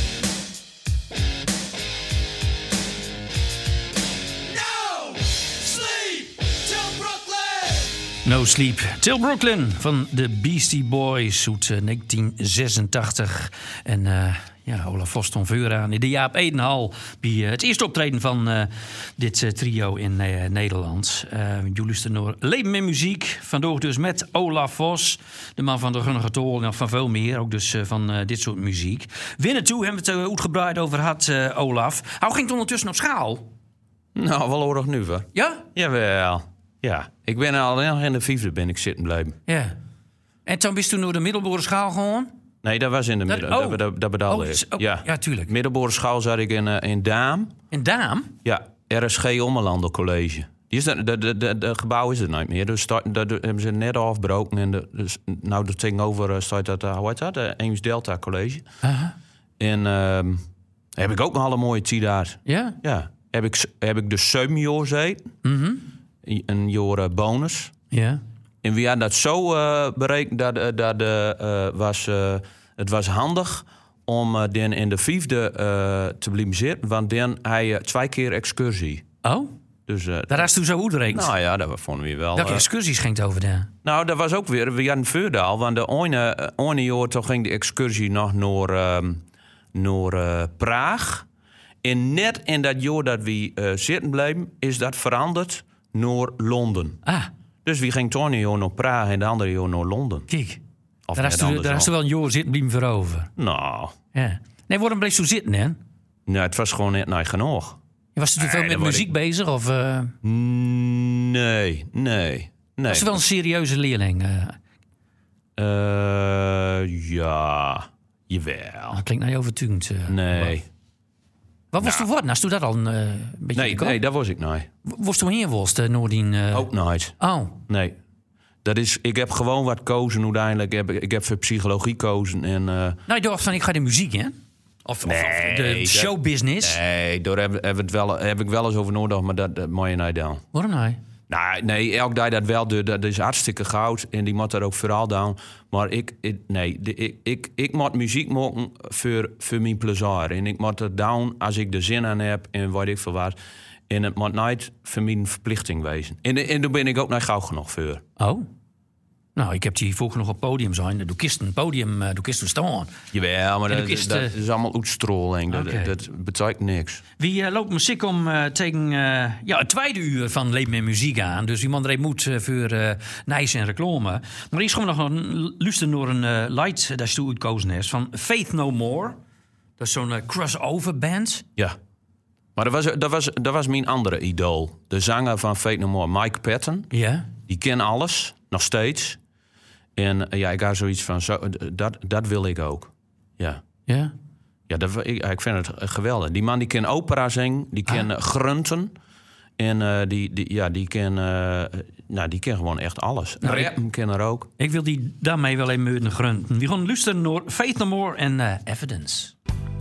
No sleep till Brooklyn. No Sleep Till Brooklyn van de Beastie Boys uit 1986. En Olaf Vos stond vooraan in de Jaap Edenhal bij het eerste optreden van dit trio in Nederland. Jullie luisteren naar Leven met Muziek. Vandaag dus met Olaf Vos, de man van de Gunnige Tol en van veel meer. Ook dus van dit soort muziek. Winnen toe hebben we het uitgebreid over gehad, Olaf. Hoe ging het ondertussen op schaal? Nou, wel oorlog nu, hoor. Ja? Jawel. Ja, ik ben al in de vijfde ben ik zitten blijven. Ja. En toen bist u naar de middelbare schaal gewoon? Nee, dat was in de middelbare. Dat bedoelde ik. Ja, tuurlijk. Middelbare school zat ik in Daam. In Daam? Ja, RSG Ommelanden College. De gebouw is er niet meer. Dus dat hebben ze net afgebroken. En dus nou er tegenover staat dat, hoe heet dat? Eems Delta College. En heb ik ook nog alle mooie tijd daar. Ja? Ja. Heb ik dus 7 jaar gezeten. Een jaar bonus. Ja. En we hadden dat zo berekend dat het was handig om dan in de 5e te blijven zitten. Want dan had je 2 keer excursie. Oh? Dus, Daar had je zo uitrekend. Nou ja, dat vonden we wel. Welke excursies ging het over daar? Nou, dat was ook weer. We hadden Veurdaal. Want de ene jaar toen ging de excursie nog naar Praag. En net in dat jaar dat we zitten bleven, is dat veranderd naar Londen. Ah. Dus wie ging toen een jaar naar Praag en de andere jaar naar Londen. Kijk. Of Daar had je wel een jaar zitten blijven voor over. Nou. Ja. Nee, waarom bleef je zo zitten, hè? Nee, het was gewoon net niet genoeg. Je was er veel met muziek bezig? Of, Nee. Was je wel een serieuze leerling? Ja, jawel. Dat klinkt naar je overtuigd. Nee. Wat was toen wat? Nou, dat al een beetje... Nee, dat was ik niet. Was toen hier Noordien? Ook nooit. Oh. Nee. Ik heb gewoon wat gekozen uiteindelijk. Ik heb voor psychologie gekozen. En, Nou, je dacht van, ik ga de muziek in? Of de showbusiness? Nee, daar heb ik wel eens over nagedacht, maar dat moet je niet doen. Waarom nou? Nee, elk dag dat wel doet, dat is hartstikke goud. En die moet daar ook vooral doen. Maar ik moet muziek maken voor mijn plezier. En ik moet het doen als ik er zin aan heb en wat ik voor wat. En het moet niet voor mijn verplichting wezen. En daar ben ik ook niet gauw genoeg voor. Oh? Nou, ik heb die vroeger nog op podium zijn. Doe kist een podium, doe kist een staan. Jawel, maar dat is allemaal uitstraling. Okay. Dat betekent niks. Wie loopt muziek om tegen het tweede uur van Leven met Muziek aan. Dus iemand er moet voor Nijs en reclame. Maar eerst gewoon nog een luisteren naar een lied dat je uitgekozen is van Faith No More. Dat is zo'n crossover band. Ja. Maar dat was mijn andere idool. De zanger van Faith No More, Mike Patton. Ja. Die kent alles, nog steeds. En ik had zoiets van, dat wil ik ook. Ja. Ja? Ja, ik vind het geweldig. Die man die kan opera zingen, die kan grunten. En die kan gewoon echt alles. Rappen kan er ook. Ik wil die daarmee wel even moeten grunten. We gaan luisteren naar Faith No More en Evidence.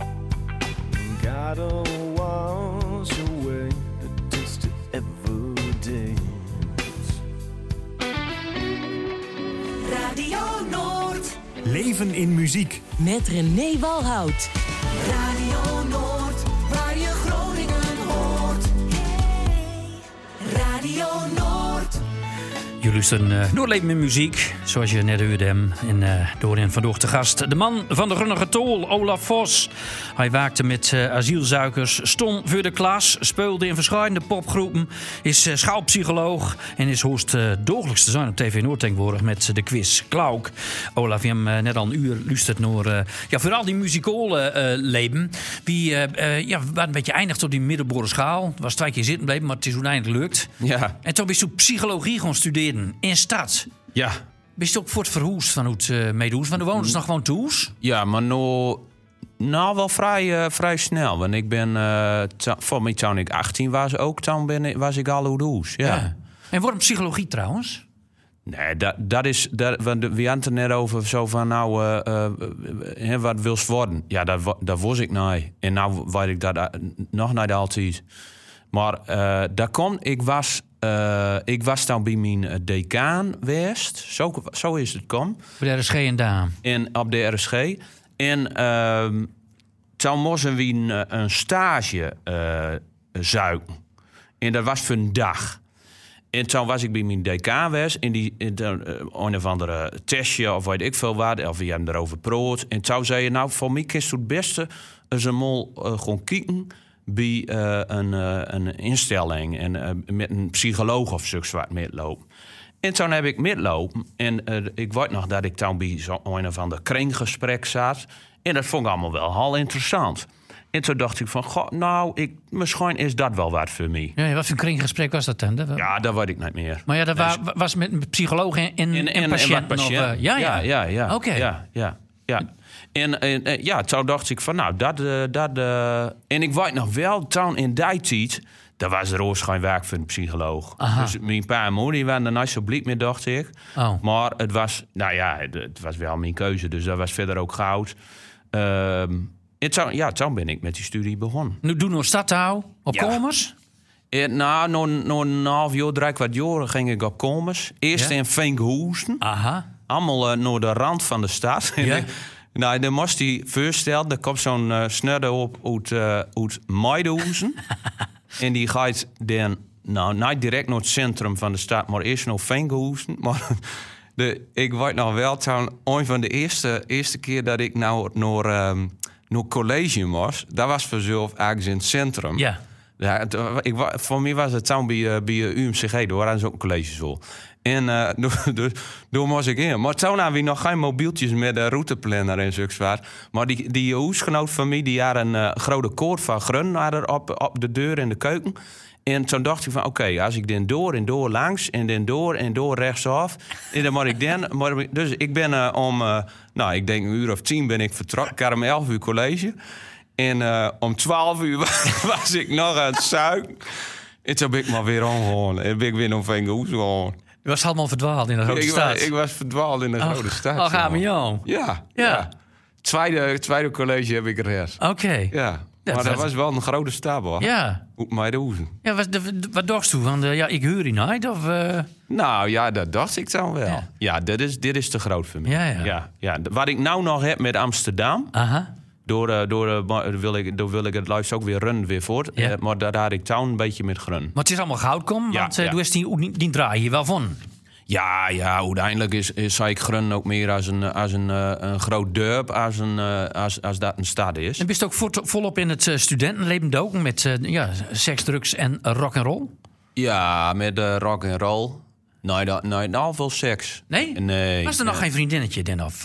Gotta wash away the dust of everyday. Radio Noord. Leven in muziek. Met René Walhout. Radio Noord, waar je Groningen hoort. Hey. Radio Noord. Jullie luisteren Noordleven met muziek, zoals je net hoorde hem. En door en vandaag te gast de man van de Grunnige Tol, Olaf Vos. Hij waakte met asielzoekers, stond voor de klas, speelde in verschillende popgroepen, is schouwpsycholoog en is host dagelijks te zijn op TV Noord tegenwoordig met de quiz Klauk. Olaf, je hebt net al een uur luisterd naar vooral die muzikale leven. Wie een beetje eindigt op die middelbare schaal. Het was 2 keer zitten bleven, maar het is uiteindelijk gelukt. Ja. En toen ben je psychologie gaan studeren in stad. Ja. Ben je ook voor het verhoest van het meedoes? Want de woners nog gewoon toes? Ja, maar nou wel vrij snel. Want ik ben, voor mij toen ik 18 was, was ik al hoedoes. Ja. En waarom psychologie trouwens? Nee, dat is... Want we hadden het er net over zo van, wat wil je worden? Ja, dat was ik niet. En nou weet ik dat nog niet altijd. Maar daar komt... Ik was dan bij mijn decaan geweest. Zo is het kom. Bij de RSG en Daan. En op de RSG. En toen moesten we een stage zuiken. En dat was voor een dag. En toen was ik bij mijn decaan geweest. En die een of andere testje of weet ik veel wat. Of we hebben erover gepraat. En toen zei je, nou, voor mij is het beste als een mol gewoon kijken bij een instelling en met een psycholoog of zoiets wat metlopen. En toen heb ik metlopen en ik weet nog dat ik toen bij zo'n of ander kringgesprek zat. En dat vond ik allemaal wel heel interessant. En toen dacht ik van, misschien is dat wel wat voor mij. Ja, wat voor een kringgesprek was dat dan? Ja, dat weet ik niet meer. Maar ja, dat was met een psycholoog en patiënten? Ja. Oké. Ja. En toen dacht ik van, en ik weet nog wel, toen in die tijd, Dat was er ook geen werk voor een psycholoog. Aha. Dus mijn pa en moeder die waren er niet zo blij mee, dacht ik. Oh. Maar het was, het was wel mijn keuze. Dus dat was verder ook goud. Toen ben ik met die studie begonnen. Nu doen we stadtouw op Ja. Komers. Na een half jaar, 3/4 jaar ging ik op Komers. Eerst Ja. in Venkhoesten. Aha. Allemaal naar de rand van de stad. Ja. Nou, dan moest hij voorstellen, er komt zo'n snurder op uit Meidhoezen. En die gaat dan, niet direct naar het centrum van de stad, maar eerst naar Venkhoesten. Maar ik weet nog wel, een van de eerste keer dat ik naar college was, dat was vanzelf ergens in het centrum. Ja. Ja, voor mij was het zo bij UMCG, daar waren ze ook een collegeschool. En door moest ik in. Maar toen hadden we nog geen mobieltjes met de routeplanner en zulks waar. Maar die huisgenoot van mij, die had een grote koord van grun op de deur in de keuken. En toen dacht ik van, oké, als ik dan door en door langs en dan door en door rechtsaf. En dan moet ik dan... Dus ik ben ik denk 10:00 ben ik vertrokken. Ik had om 11:00 college. En om 12:00 was ik nog aan het zuigen. En toen ben ik maar weer omgegaan. En ben ik weer naar Venkhoesten gegaan. Je was allemaal verdwaald in de grote stad. Ik was verdwaald in de grote stad. Oh, ga me jou. Ja. Tweede college heb ik er. Oké. Ja. Maar dat was wel een grote stad, hoor. Ja. Uit Meidhoezen. Ja, wat dacht je? Want ik huur je nooit? Of, Nou ja, dat dacht ik dan wel. Ja. Ja, dit is te groot voor mij. Ja. Wat ik nou nog heb met Amsterdam... Aha. Door wil ik het liefst ook weer runnen weer voort. Ja. Maar daar had ik toen een beetje met grun. Maar het is allemaal goud komen, want Ja. doe eens die draai je wel van. Ja, uiteindelijk zou ik grun ook meer als een groot dorp als dat een stad is. En ben je ook volop in het studentenleven doken met seks, drugs en rock'n'roll? Ja, met rock and roll. Nee, veel seks. Nee? Was er nog geen vriendinnetje dan? Of,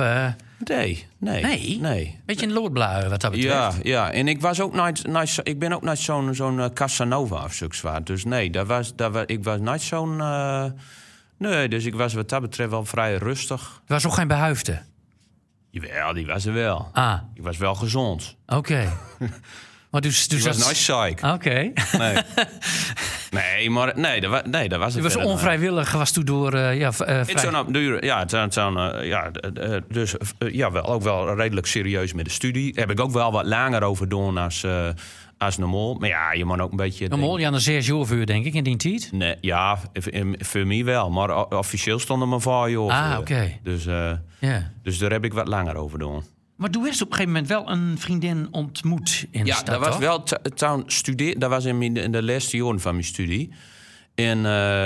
Nee. Beetje een loodblaar wat dat betreft. Ja. En ik was ook ik ben ook niet zo'n Casanova of zoiets waar. Dus nee, ik was niet zo'n... nee, dus ik was wat dat betreft wel vrij rustig. Er was ook geen behuifte? Jawel, die was er wel. Ah, Ik was wel gezond. oké. Maar dus Die was nooit psych. Oké. Nee. Dat was het. Je was onvrijwillig, was toen door... Het zou duren. Ja, wel ook wel redelijk serieus met de studie. Heb ik ook wel wat langer over doen als normaal. Maar ja, je moet ook een beetje... Normaal, ja, een 6 jaar voor, denk ik, in die tijd. Nee, ja, voor mij wel. Maar officieel stonden me 4 jaar voor. Oké. Dus daar heb ik wat langer over doen. Maar toen is op een gegeven moment wel een vriendin ontmoet in de stad, dat was toch? wel dat was in de laatste jaren van mijn studie. En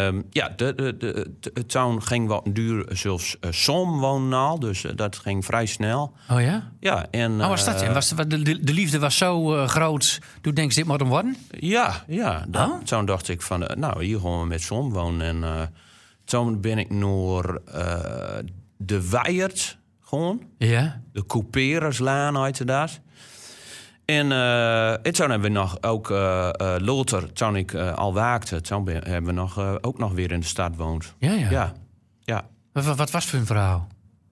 de town ging wat duur, zelfs som wonen al, dus dat ging vrij snel. Oh ja? Ja, en Was dat? En de liefde was zo groot, toen denk je dit moet hem worden? Ja. Toen dacht ik van, hier gaan we met som wonen. En toen ben ik naar de Weijert gewoon. Ja. De Coupererslaan heette dat. En toen hebben we nog ook later, toen ik al waakte, toen hebben we ook nog weer in de stad woont. Ja. Wat was het voor een verhaal?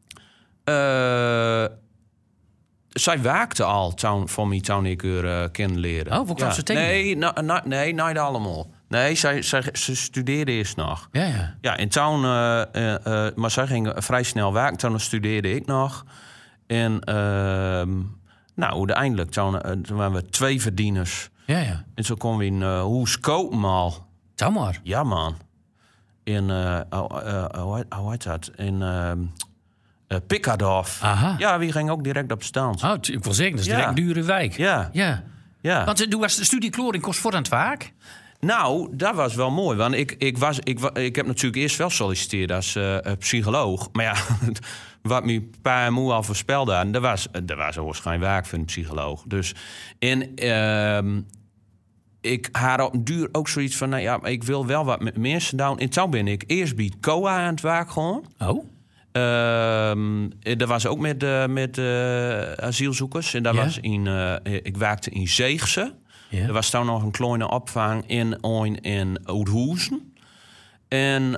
Zij waakte al toen ik haar kennen leren. Oh, hoe kwam ze tegen? Nee, niet allemaal. Nee, ze studeerde eerst nog. Ja. Ja, en toen, maar zij ging vrij snel waken. Toen studeerde ik nog. En uiteindelijk, toen waren we 2 verdieners. Ja. En zo kon we in Hoes Koopmaal. Zou maar. Ja, man. In, hoe heet dat? In Pickardorf. Aha. Ja, wie ging ook direct op stand. Oh, ik wil zeggen, dat is direct een dure wijk. Ja. Want toen was de studie kloor in Kostvoortend vaak. Nou, dat was wel mooi. Want ik heb natuurlijk eerst wel solliciteerd als psycholoog. Maar ja, wat mijn pa en moe al voorspelde aan, dat was waarschijnlijk werk voor een psycholoog. Dus, en ik had op een duur ook zoiets van, ik wil wel wat met mensen doen. En toen ben ik eerst bij het COA aan het werk gewoon. Oh. Dat was ook met asielzoekers. En dat was ik werkte in Zeegse. Ja. Er was toen nog een kleine opvang in Oudhoezen. En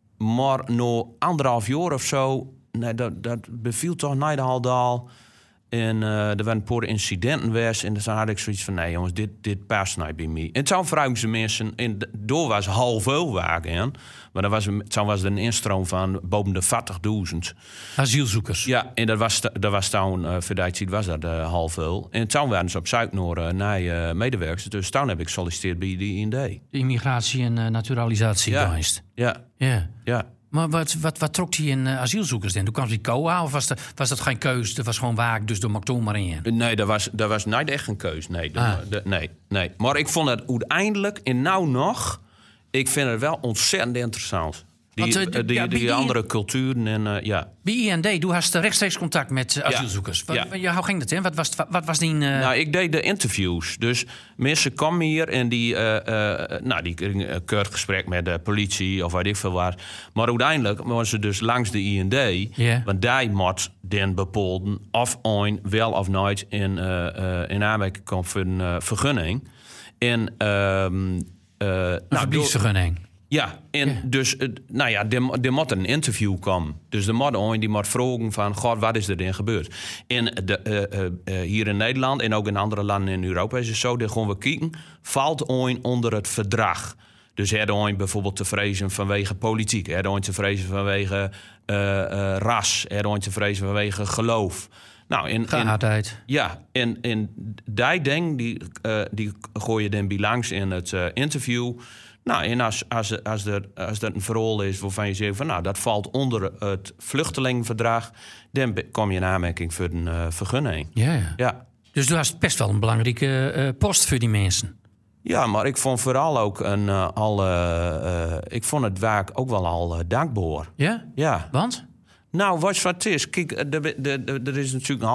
maar na 1,5 jaar of zo, dat beviel toch niet al. En er waren een paar incidenten geweest. En toen had ik zoiets van, nee jongens, dit past niet bij mij. En toen vragen ze mensen, en door was half veel wagen. Maar toen was er een instroom van boven de 40.000. Asielzoekers. Ja, en dat was toen, voor die tijd was dat half veel. En toen waren ze op zoek naar medewerkers. Dus toen heb ik gesolliciteerd bij de IND. De Immigratie- en Naturalisatiedienst. Ja. Maar wat trok hij in asielzoekers dan? Toen kwam hij COA of was dat geen keus? Dat was gewoon waak, dus door Macton maar in. Nee, dat was niet echt een keus. Nee. Nee. Maar ik vond het uiteindelijk, en nou nog, ik vind het wel ontzettend interessant. Die andere culturen en ja. Bij IND, doe hast rechtstreeks contact met asielzoekers. Hoe ging dat, hè? Wat was die... Nou, ik deed de interviews. Dus mensen kwamen hier en die kregen een keurig gesprek met de politie of weet ik veel waar. Maar uiteindelijk waren ze dus langs de IND. Want die moet dan bepalen of een wel of niet in aanmerking komt voor een vergunning. En een verblijfsvergunning. Ja, en dus, er moet een interview komen. Dus de moet die moet vragen van, god, wat is er dan gebeurd? En hier in Nederland en ook in andere landen in Europa is het zo, dat gewoon we kijken, valt ooit onder het verdrag. Dus er ooit bijvoorbeeld te vrezen vanwege politiek, er ooit te vrezen vanwege ras, er ooit te vrezen vanwege geloof. Nou, Geaardheid. Ja, en die ding, die gooi je dan bij langs in het interview. Nou, en als dat een verhaal is waarvan je zegt van, nou, dat valt onder het vluchtelingenverdrag, dan kom je in aanmerking voor een vergunning. Ja. Dus dat was best wel een belangrijke post voor die mensen. Ja, maar ik vond vooral ook ik vond het werk ook wel al dankbaar. Ja? Ja. Want? Nou, wat het is. Kijk, er is natuurlijk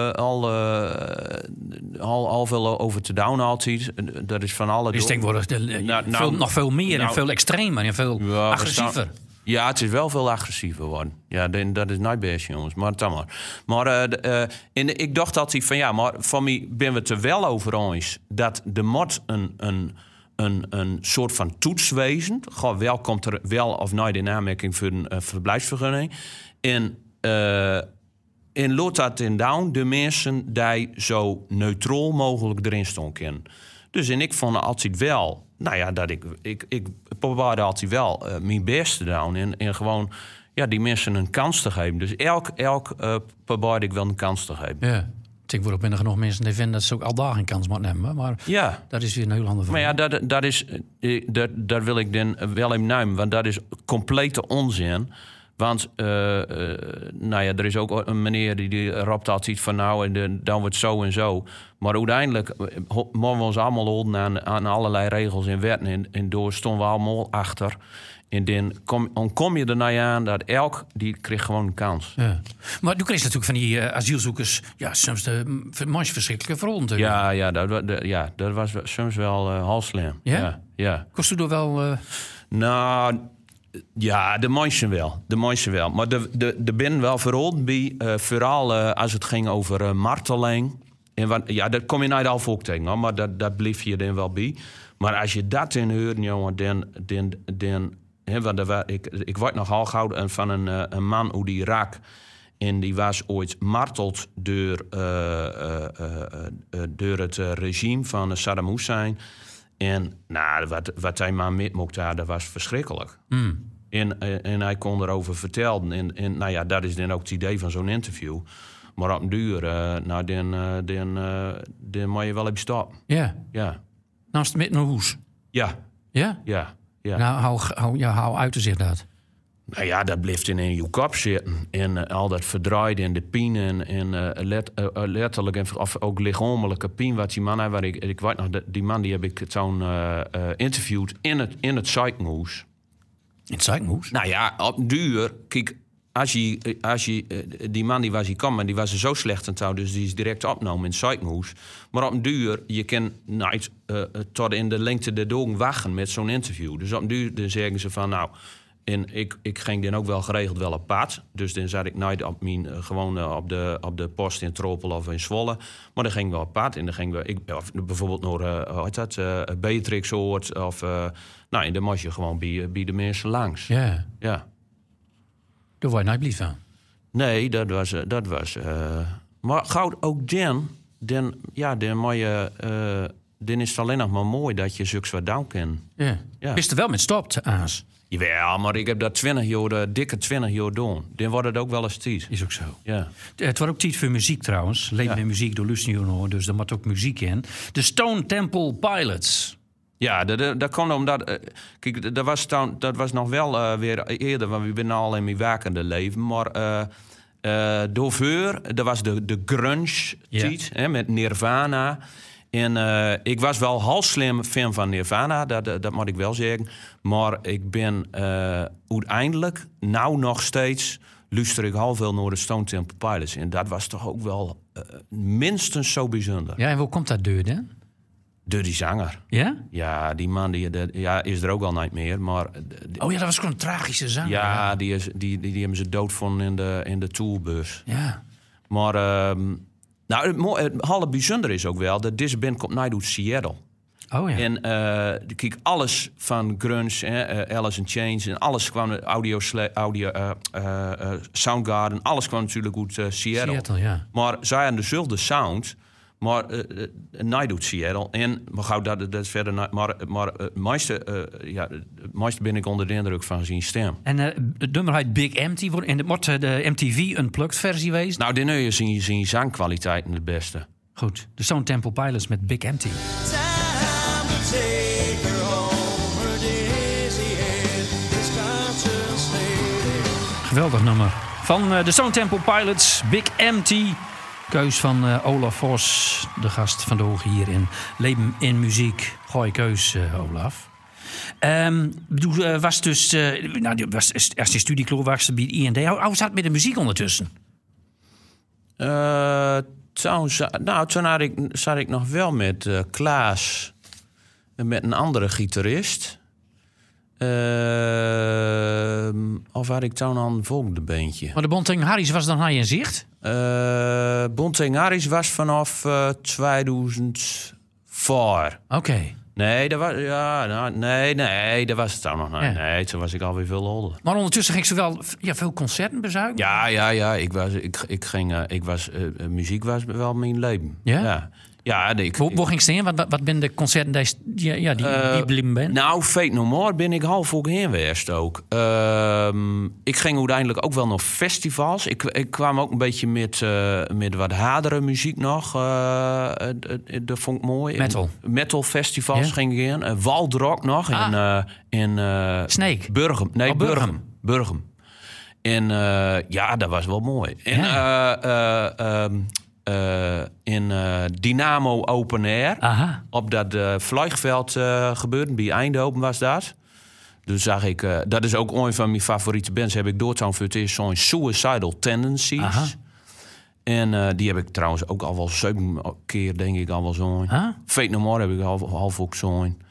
al veel over te doen altijd. Dat is van alle... Dus tegenwoordig nog veel meer en veel extremer en veel agressiever. Ja, het is wel veel agressiever worden. Ja, dat is niet best, jongens. Maar dan maar. Maar ik dacht altijd van, ja, maar van mij ben we het er wel over eens dat de mod een soort van toets wezen. Gewoon wel komt er wel of niet in aanmerking voor een verblijfsvergunning. En laat dat in down de mensen die zo neutraal mogelijk erin stonden. Dus en ik vond altijd wel, nou ja, dat ik probeerde altijd wel mijn best te doen en gewoon die mensen een kans te geven. Dus elk probeerde ik wel een kans te geven. Ja. Tegenwoordig zijn er genoeg mensen die vinden dat ze ook al daar geen kans moeten nemen. Maar dat is weer een heel ander verhaal. Maar ja, dat wil ik dan wel in nemen, want dat is complete onzin. Want er is ook een meneer die roept altijd van nou, en dan wordt zo en zo. Maar uiteindelijk moeten we ons allemaal houden aan allerlei regels en wetten. En daar stonden we allemaal achter. En dan kom je er naar aan dat die kreeg gewoon een kans. Ja. Maar toen kreeg je natuurlijk van die asielzoekers, soms de manche verschrikkelijke verhalen. Ja, dat was soms wel halslim. Ja. Kost u er wel... Nou... Ja, de meisten wel. Maar de ben wel verrollen bij, vooral als het ging over marteling. En dat kom je niet al ook tegen, hoor, maar dat bleef je dan wel bij. Maar als je dat in hoort, jongen, dan ik word nogal gauw van een man uit Irak. En die was ooit marteld door het regime van Saddam Hussein. En wat hij maar metmocht daar, dat was verschrikkelijk. En hij kon erover vertellen. En dat is dan ook het idee van zo'n interview. Maar op een duur, dan moet je wel even stoppen. Ja. Naast met een hoes. Ja. Ja? Ja. Nou, hoe uitte zich dat? Nou ja, dat blijft in je kop zitten. En al dat verdraaide en de pijn en letterlijk of ook lichamelijke pijn wat die man had. Ik weet nog, die man die heb ik toen interviewd in het ziekenhuis. In het ziekenhuis? Nou ja, op een duur, kijk, als je die man die was hier kwam, en die was er zo slecht aan touw, dus die is direct opgenomen in het ziekenhuis. Maar op een duur, je kan nooit tot in de lengte der dagen wachten met zo'n interview. Dus op een duur dan zeggen ze van, nou... En ik ging dan ook wel geregeld wel op pad. Dus dan zat ik nooit gewoon op de post in Tropel of in Zwolle. Maar dan ging ik wel op pad. En dan ging bijvoorbeeld naar Beatrixoord. En dan moest je gewoon bij de mensen langs. Ja. Ja. Daar word je nooit blij van. Nee, dat Maar goud ook dan is het alleen nog maar mooi dat je zulks wat down kan. Ja. Ja. Is er wel met stopt, Aas? Jawel, maar ik heb dat 20 jaar, dikke 20 jaar doen. Dan wordt het ook wel eens tijd. Is ook zo. Ja. Het wordt ook tijd voor muziek trouwens. Leven in muziek door Luciano, dus er moet ook muziek in. De Stone Temple Pilots. Ja, dat kwam omdat... kijk, dat was nog wel weer eerder, want we zijn al in mijn wakende leven. Maar daarvoor, dat was de grunge-tijd, met Nirvana. En ik was wel halfslim fan van Nirvana, dat moet ik wel zeggen. Maar ik ben uiteindelijk, nou nog steeds... luister ik half veel naar de Stone Temple Pilots. En dat was toch ook wel minstens zo bijzonder. Ja, en hoe komt dat door dan? Door die zanger. Ja? Ja, die man is er ook al niet meer. Maar Oh ja, dat was gewoon een tragische zanger. ja, die hebben ze doodgevonden in de tourbus. Ja. Maar het hele bijzonder is ook wel dat deze band komt uit Seattle. Oh ja. En kijk, alles van grunge, Alice in Chains en alles kwam Soundgarden, alles kwam natuurlijk uit Seattle. Ja. Maar zij hadden dezelfde sound, maar niet uit Seattle. En maar gauw dat verder, maar het meeste ben ik onder de indruk van zijn stem. En het nummer heet Big Empty en het moet de MTV Unplugged versie wezen. Nou, dan is zijn zangkwaliteiten het beste. Goed, de Stone Temple Pilots met Big Empty. Geweldig nummer. Van de Stone Temple Pilots, Big Empty. Keus van Olaf Vos, de gast van de Hoog hier in Leven in Muziek. Goeie keus, Olaf. Du was dus, als je studieklaar was bij IND. Hoe zat het met de muziek ondertussen? Toen zat ik nog wel met Klaas en met een andere gitarist. Of had ik toen al een volgende beentje? Maar de Bonting Harris was dan naar je in zicht? Bonting Harris was vanaf 2004. Oké. Nee, dat was dat was het toen nog niet. Ja. Nee, toen was ik alweer veel ouder. Maar ondertussen ging ze wel veel concerten bezuigen? Ja. Muziek was wel mijn leven. Ja? Waar ging ze heen? Wat ben de concerten die blijven ben? Nou, Fate No More ben ik half ook heen geweest ook. Ik ging uiteindelijk ook wel naar festivals. Ik kwam ook een beetje met wat hardere muziek nog. Dat vond ik mooi. Metal festivals ging ik in. Waldrock nog. In Snake? Burgum. Nee, Burgum. En dat was wel mooi. En in Dynamo Open Air. Aha. Op dat vliegveld gebeurde. Bij Eindhoven was dat. Dus zag ik... dat is ook een van mijn favoriete bands. Heb ik doortaan voor het eerst zo'n Suicidal Tendencies. Aha. En die heb ik trouwens ook al wel 7 keer, denk ik, al wel zo'n. Huh? Fate No More heb ik half ook zo'n.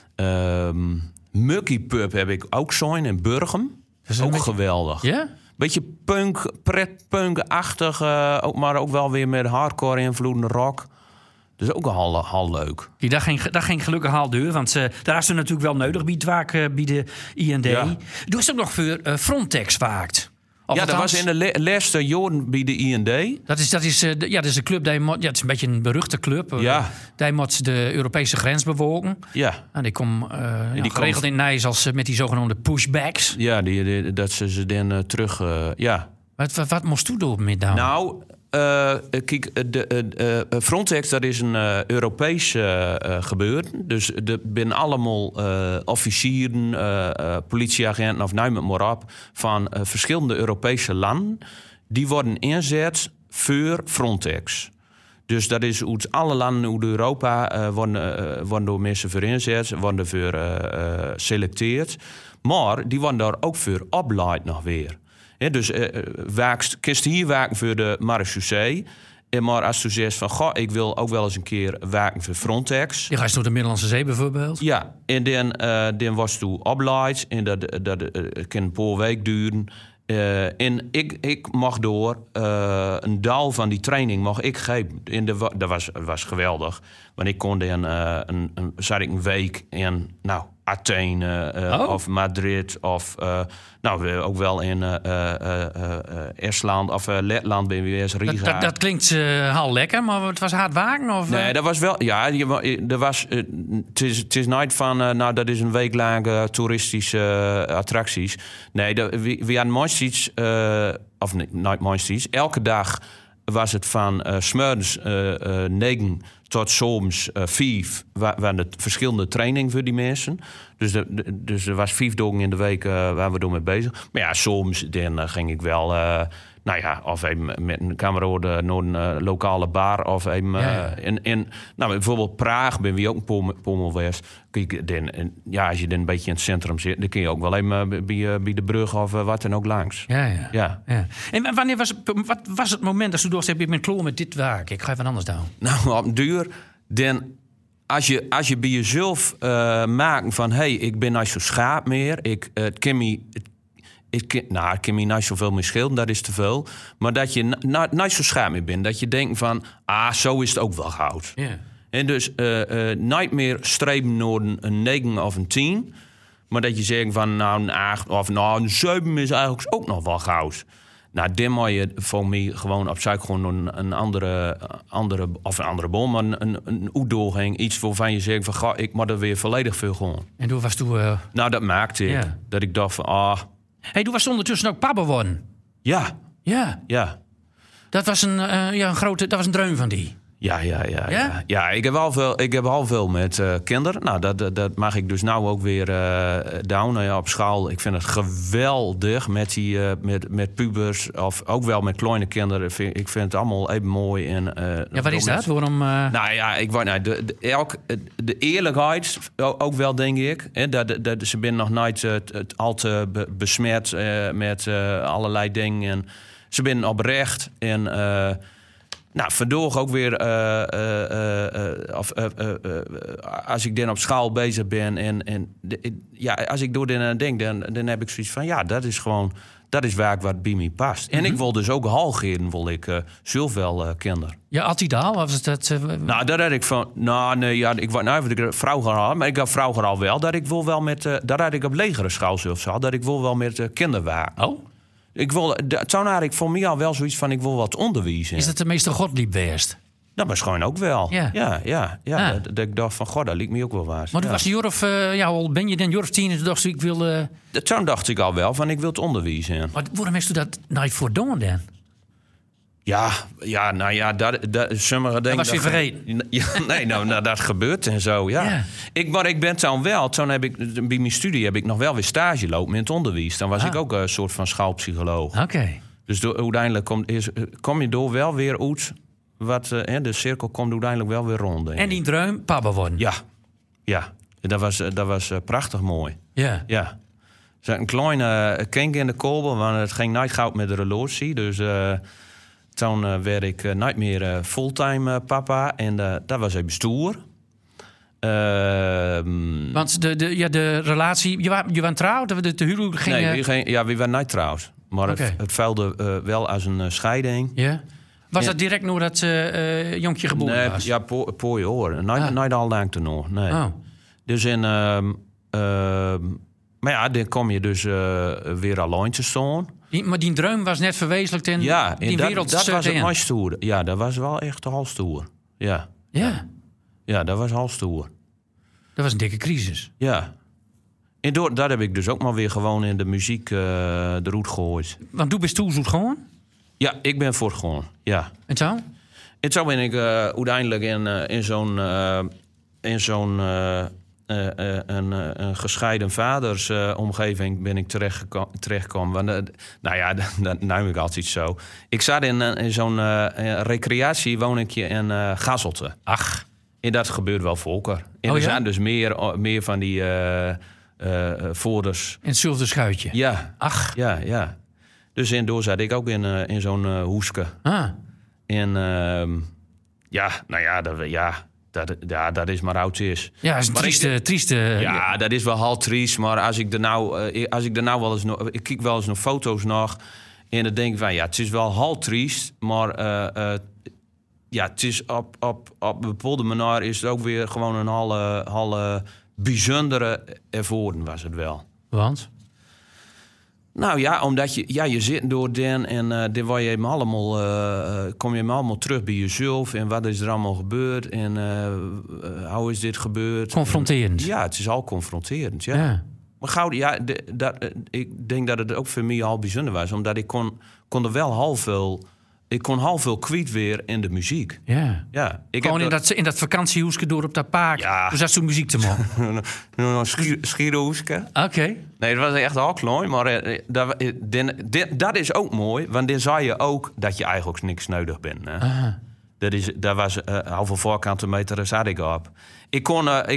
Mucky Pub heb ik ook zo'n in Burgum. Ook geweldig. Ja? Beetje punk-achtig, maar ook wel weer met hardcore invloeden rock. Dus ook al leuk. Dat ging gelukkig haal deur, want daar is er natuurlijk wel nodig bij het waak bij de IND. Ja. Doe ze ook nog voor Frontex waakt. Dat was in de laatste jaren bij de IND. Dat is een club, het is een beetje een beruchte club. Die moet de Europese grens bewogen. Ja. En die komt geregeld in Nijs als met die zogenaamde pushbacks. Ja, dat ze dan terug... Wat moest u doen met dan? Nou, kijk, Frontex, dat is een Europees gebeuren. Dus er zijn allemaal officieren, politieagenten of noem het maar op, van verschillende Europese landen. Die worden ingezet voor Frontex. Dus dat is uit alle landen uit Europa worden door mensen voor ingezet, worden voor selecteerd. Maar die worden daar ook voor opgeleid nog weer. Ja, dus kiest hier werken voor de marechaussee. Maar als je zegt van, ik wil ook wel eens een keer werken voor Frontex. Je gaat door de Middellandse Zee bijvoorbeeld? Ja, en dan was je opgeleid. En dat kan een paar weken duren. En ik mag door een deel van die training mag ik geven. Dat was geweldig. Want ik kon dan zat ik een week en Athene of Madrid of ook wel in Estland of Letland ben je weer Riga. Dat klinkt heel lekker, maar het was hard wagen? Of, Nee, dat was wel... Ja, het is nooit van... dat is een week lang toeristische attracties. Nee, we hadden meestal... of nooit meestal. Elke dag was het van 's morgens 9 tot soms 5 waren het verschillende trainingen voor die mensen. Dus er was 5 dagen in de week waar we door mee bezig. Maar ja, soms dan ging ik wel... of even met een kameraad naar een lokale bar. Of even bijvoorbeeld Praag ben we ook een pommel geweest. Als je dan een beetje in het centrum zit, dan kun je ook wel even bij de brug of wat dan ook langs. Ja. En wanneer wat was het moment dat je dacht, ik ben klaar met dit werk, ik ga even anders doen? Nou, op een duur, dan als je bij jezelf maakt van, ik ben niet zo schaap meer, het kan me niet zoveel meer schelen, dat is te veel. Maar dat je niet zo schaam meer bent. Dat je denkt van, zo is het ook wel goud. Yeah. En dus niet meer streven naar een 9 of een 10. Maar dat je zegt van, een 8 of een 7 is eigenlijk ook nog wel goud. Nou, dan moet je voor mij gewoon op zich gewoon een andere bom, maar een uitdaging. Iets waarvan je zegt van, ik moet er weer volledig veel gewoon. En toen was toen... Nou, dat maakte ik. Yeah. Dat ik dacht van, toen was ondertussen ook papa worden. Ja. Dat was een grote, dat was een dreun van die. Ja, ik heb al veel met kinderen. Nou, dat mag ik dus nou ook weer doen op school. Ik vind het geweldig met pubers of ook wel met kleine kinderen. Ik vind het allemaal even mooi. En, wat is dat? Waarom? De eerlijkheid ook wel, denk ik. Hè, dat ze zijn nog nooit al te besmet met allerlei dingen. En ze zijn oprecht en... vandoor ook weer, als ik dan op school bezig ben als ik door dit denk, dan heb ik zoiets van, dat is waar wat bij mij past. En ik wil dus ook halgeven, zoveel kinderen. Ja, had hij daar al? Was dat? Dat had ik van, ik word nou even vroeger al, maar ik had vroeger al wel dat ik wil wel met, dat had ik op legere school zelfs al, dat ik wil wel met kinderwagen. Oh. Toen had ik voor mij al wel zoiets van, ik wil wat onderwijzen. Is dat de meester Godlieb geweest? Dat was gewoon ook wel. Ja. Dat ik dacht van, dat liet me ook wel waar. Maar toen was je Jorf, al ben je dan Jorf 10 en toen dacht je, ik wil... Toen dacht ik al wel van, ik wil het onderwijzen. Maar waarom heeft u dat nooit voor doen dan? Sommige dingen... Dat was weer vergeten. Dat gebeurt en zo, Maar ik ben toen wel... Toen heb ik, bij mijn studie heb ik nog wel weer stage lopen in het onderwijs. Dan was ik ook een soort van schoolpsycholoog. Oké. Dus uiteindelijk kom je door wel weer uit... de cirkel komt uiteindelijk wel weer rond. En die droom, papa worden. Ja. Dat was prachtig mooi. Ja. Er zat een kleine kink in de kolben, want het ging niet goud met de relatie. Dus... Toen werd ik niet meer fulltime papa en dat was even stoer. Want de relatie, je was trouwd? De huwelijk ging... Nee, we waren niet trouwd. Maar het vuilde wel als een scheiding. Ja. Was dat direct nog dat jonkje geboren was? Ja, pooi hoor. Niet al lang te nog. Nee. Oh. Dus maar dan kom je dus weer alleen te staan. Maar die droom was net verwezenlijkt in die wereld. Dat was het meest stoer. Ja, dat was wel echt half stoer. Ja. Ja, dat was half stoer. Dat was een dikke crisis. Ja. En dat heb ik dus ook maar weer gewoon in de muziek de route gegooid. Want toen bent je gewoon? Ja, ik ben voortgegaan. Ja. En zo? En zo ben ik uiteindelijk in zo'n een gescheiden vadersomgeving ben ik terechtgekomen. Want dat neem ik altijd zo. Ik zat in zo'n recreatiewoning in Gazelte. Ach. En dat gebeurt wel volker. En er zijn dus meer van die voorders. In hetzelfde schuitje? Ja. Ach. Ja. Dus daardoor zat ik ook in zo'n hoeske. En dat is maar oud is. Ja, dat is een trieste. Ja, dat is wel half triest. Maar als ik er nou wel eens nog... Ik kijk wel eens naar foto's nog. En dan denk ik van, het is wel half triest. Maar het is op een bepaalde manier is het ook weer gewoon een halle bijzondere ervaring was het wel. Want? Nou ja, omdat je zit door den en dan word je hem allemaal, kom je hem allemaal terug bij jezelf. En wat is er allemaal gebeurd en hoe is dit gebeurd? Confronterend. Ja, het is al confronterend, ja. Maar gauw, ik denk dat het ook voor mij al bijzonder was. Omdat ik kon er wel half veel kwijt weer in de muziek. Ja. Ja, Gewoon in dat vakantiehoeske door op dat park. Ja. Dus dat is toen muziek te maken. Schierenhoeske. Oké. Nee, het was echt al klein. Maar dat is ook mooi. Want dan zei je ook dat je eigenlijk niks nodig bent. Hè? Dat was hoeveel vierkante meter zat ik op. Ik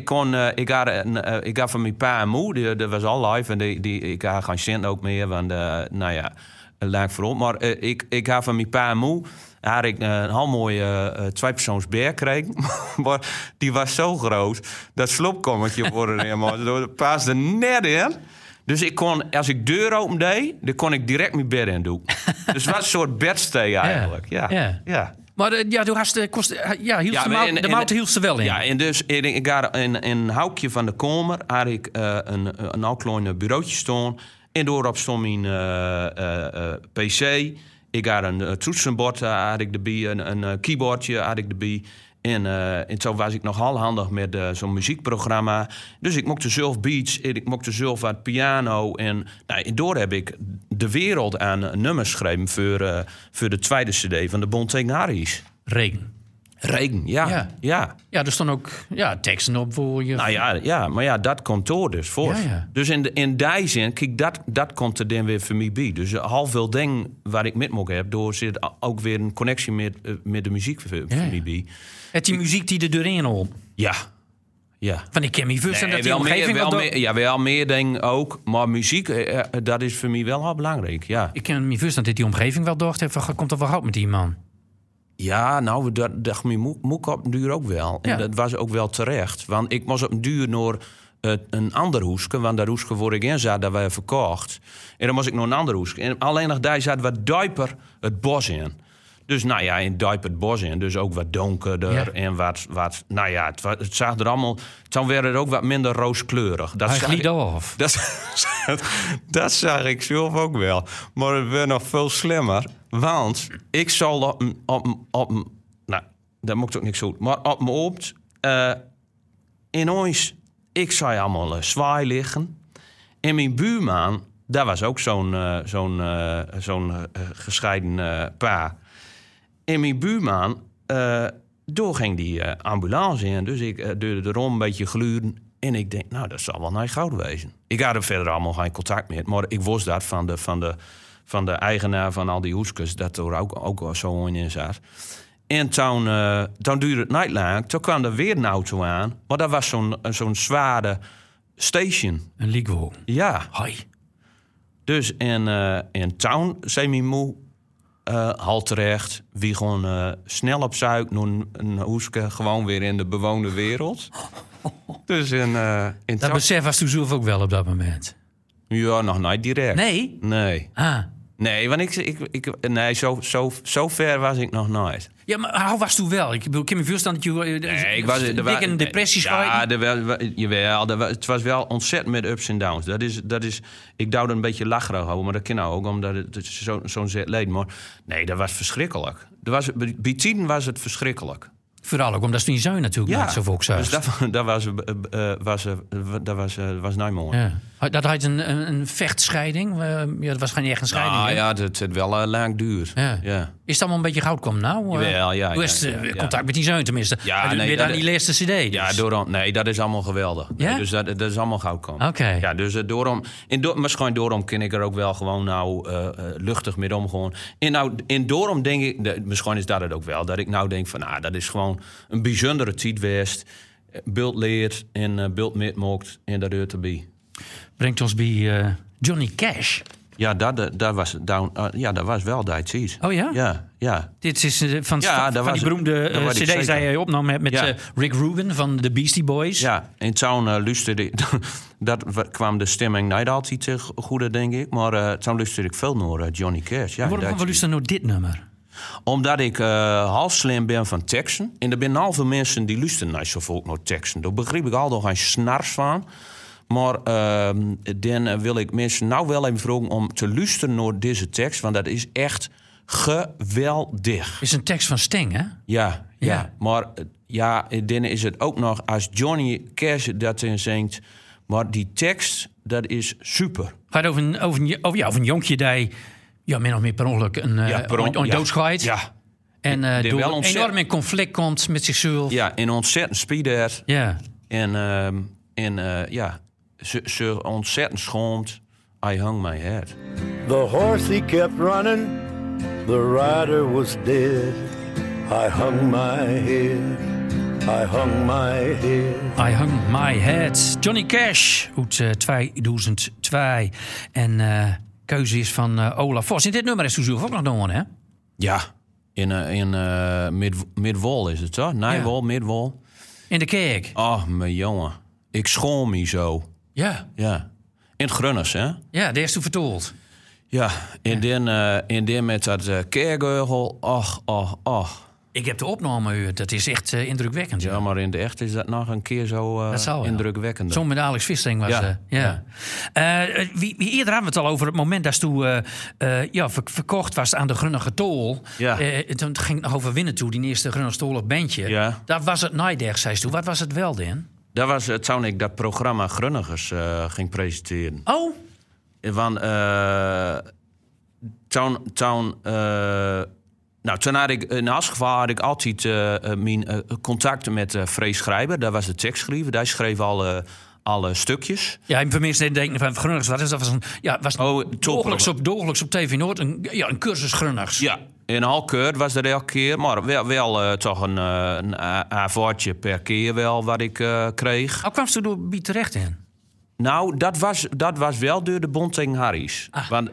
ga van mijn pa en moe, dat was al live. En ik ga geen cent ook meer, want laag voorop. Maar ik ga van mijn pa en moe, had ik een heel mooie 2-persoons beer gekregen. Maar die was zo groot, dat sloopkommetje worden helemaal. Dat paste net in. Dus ik kon, als ik deur open deed, dan kon ik direct mijn bed in doen. Dus het was een soort bedstee eigenlijk. Ja. Maar de mout hield ze wel in. Ja, en dus ik ga in een hoekje van de kamer had ik een al klein bureautje staan. En doorop stond mijn PC. Ik had een toetsenbord had ik erbij, een keyboardje had ik erbij. En zo was ik nogal handig met zo'n muziekprogramma. Dus ik mocht zelf beats en ik mocht zelf wat piano. En door heb ik de wereld aan nummers geschreven voor de tweede cd van de Bond tegen Harry's. Regen, ja. Ja, er stonden ook teksten op voor je. Nou maar dat komt door dus voor. Ja. Dus in die zin, kijk, dat komt er dan weer voor mij bij. Dus half veel dingen waar ik met mocht heb, door zit ook weer een connectie met de muziek voor mij bij. Het die muziek die er doorheen op. Ja. Van ik ken me voorstellen dat die wel omgeving... wel meer dingen ook. Maar muziek, dat is voor mij wel heel belangrijk, ja. Ik ken me voorstellen dat die omgeving wel dacht heeft van, komt er wel hout met die man? Ja, nou, dat dacht me moek op een duur ook wel. En dat was ook wel terecht. Want ik was op een duur naar een ander hoeske. Want dat hoeske waar ik in zat, dat wij verkocht. En dan was ik naar een ander hoeske. En alleen nog daar zat wat duiper het bos in. Dus in duiper het bos in. Dus ook wat donkerder. Ja. En wat het zag er allemaal... Toen werd het ook wat minder rooskleurig. Hij glied af. Dat zag ik zelf ook wel. Maar het werd nog veel slimmer. Want ik zal op nou, dat mocht ook niks goed. Maar op mijn hoofd... in ons... Ik zag allemaal zwaai liggen. En mijn buurman... Dat was ook zo'n gescheiden pa. En mijn buurman... door ging die ambulance in. Dus ik deurde erom een beetje gluren. En ik denk, nou, dat zal wel naar goud wezen. Ik had er verder allemaal geen contact mee. Maar ik wist dat van de eigenaar van al die hoeskes... dat er ook zo in zat. En toen duurde het niet lang. Toen kwam er weer een auto aan. Maar dat was zo'n zware station. Een liegwo. Ja. Hoi. Dus in town zei mijn moe... halt terecht. Wie gewoon snel op zuik. Een hoeske gewoon weer in de bewoonde wereld. Dus dat besef was toen zelf ook wel op dat moment. Ja, nog niet direct. Nee? Nee. Nee, want nee, zo ver was ik nog nooit. Ja, maar hoe was toen wel? Ik kan me voorstellen dat je ik was dik in depressies. Het was wel ontzettend met ups en downs. Dat is ik douwde een beetje lacherig over, maar dat kan nou ook omdat het zo'n zet leed. Maar nee, dat was verschrikkelijk. Bij 10 was het verschrikkelijk. Vooral ook omdat die zoon natuurlijk niet zo volkshuis. Dus dat was nou mooi. Ja. Dat had een vechtscheiding. Dat was geen echt een scheiding. Ah ja, het is wel lang duur. Ja. Is het allemaal een beetje goud komen nou? Ja. Hoe is het contact met die zoon tenminste? Ja, weer aan die laatste cd. Dus. Ja, nee, dat is allemaal geweldig. Ja? Nee, dus dat is allemaal goud komen. Oké. Ja, dus misschien daarom kan ik er ook wel gewoon nou luchtig mee omgaan. En daarom denk ik, misschien is dat het ook wel, dat ik nou denk van, dat is gewoon een bijzondere tijd geweest. Beeld leert en beeld metmokt en dat hoort erbij. Brengt ons bij Johnny Cash. Ja, dat was wel die tijd. Oh ja? Ja. Dit is van die beroemde cd's die hij opnam met Rick Rubin van de Beastie Boys. Ja, en toen luisterde ik... dat kwam de stemming niet altijd goed, denk ik. Maar toen luisterde ik veel naar Johnny Cash. Ja, waarom luisteren naar dit nummer? Omdat ik half slim ben van teksten. En er zijn al veel mensen die luisteren naar zoveel naar teksten. Daar begrijp ik al nog een snars van. Maar dan wil ik mensen nou wel even vragen om te luisteren naar deze tekst. Want dat is echt geweldig. Het is een tekst van Sting, hè? Ja. Maar dan is het ook nog als Johnny Cash dat in zingt. Maar die tekst, dat is super. Gaat over een jonkje die min of meer per ongeluk een doodschijt. Ja. En Die door wel enorm in conflict komt met zichzelf. Ja, en ontzettend speeder. Ja. En ze ontzettend schoomt. I hung my head. The horse he kept running, the rider was dead. I hung my head, I hung my head. I hung my head. Johnny Cash uit 2002. En keuze is van Olaf Vos. In dit nummer is Suzanne ook nog doen, hè? Ja, in Midwol is het zo. Nijwol, Midwol. In de kerk. Oh, mijn jongen. Ik schoon me zo. Ja. Ja. In het Grunners, hè? Ja, de is toen vertoeld. Ja, en dan met dat kerkgeugel. Och. Ik heb de opname gehoord. Dat is echt indrukwekkend. Ja, maar in de echt is dat nog een keer zo indrukwekkend. Zo met Alex Vissing was ja. Wie eerder hadden we het al over het moment dat toen verkocht was aan de Grunnige Tol. Ja. Toen ging het nog over Winnetou, die eerste Grunnige Tol op bandje. Ja. Dat was het Nijdag, zei ze toen. Wat was het wel, Dan? Dat was toen ik dat programma Grunnigers ging presenteren. Oh? Want toen had ik in Asgevaar had ik altijd mijn contacten met Frees Schrijber. Dat was de tekstschrijver. Hij schreef alle stukjes. Ja, en voor mensen denken van Grunnigers, wat is dat? Was dagelijks op TV Noord een cursus Grunnigers. Ja, in Halkeurt was dat elke keer. Maar wel toch een avoortje per keer wel wat ik kreeg. Hoe kwam ze door wie terecht in? Nou, dat was wel door de Bond tegen Harry's. Want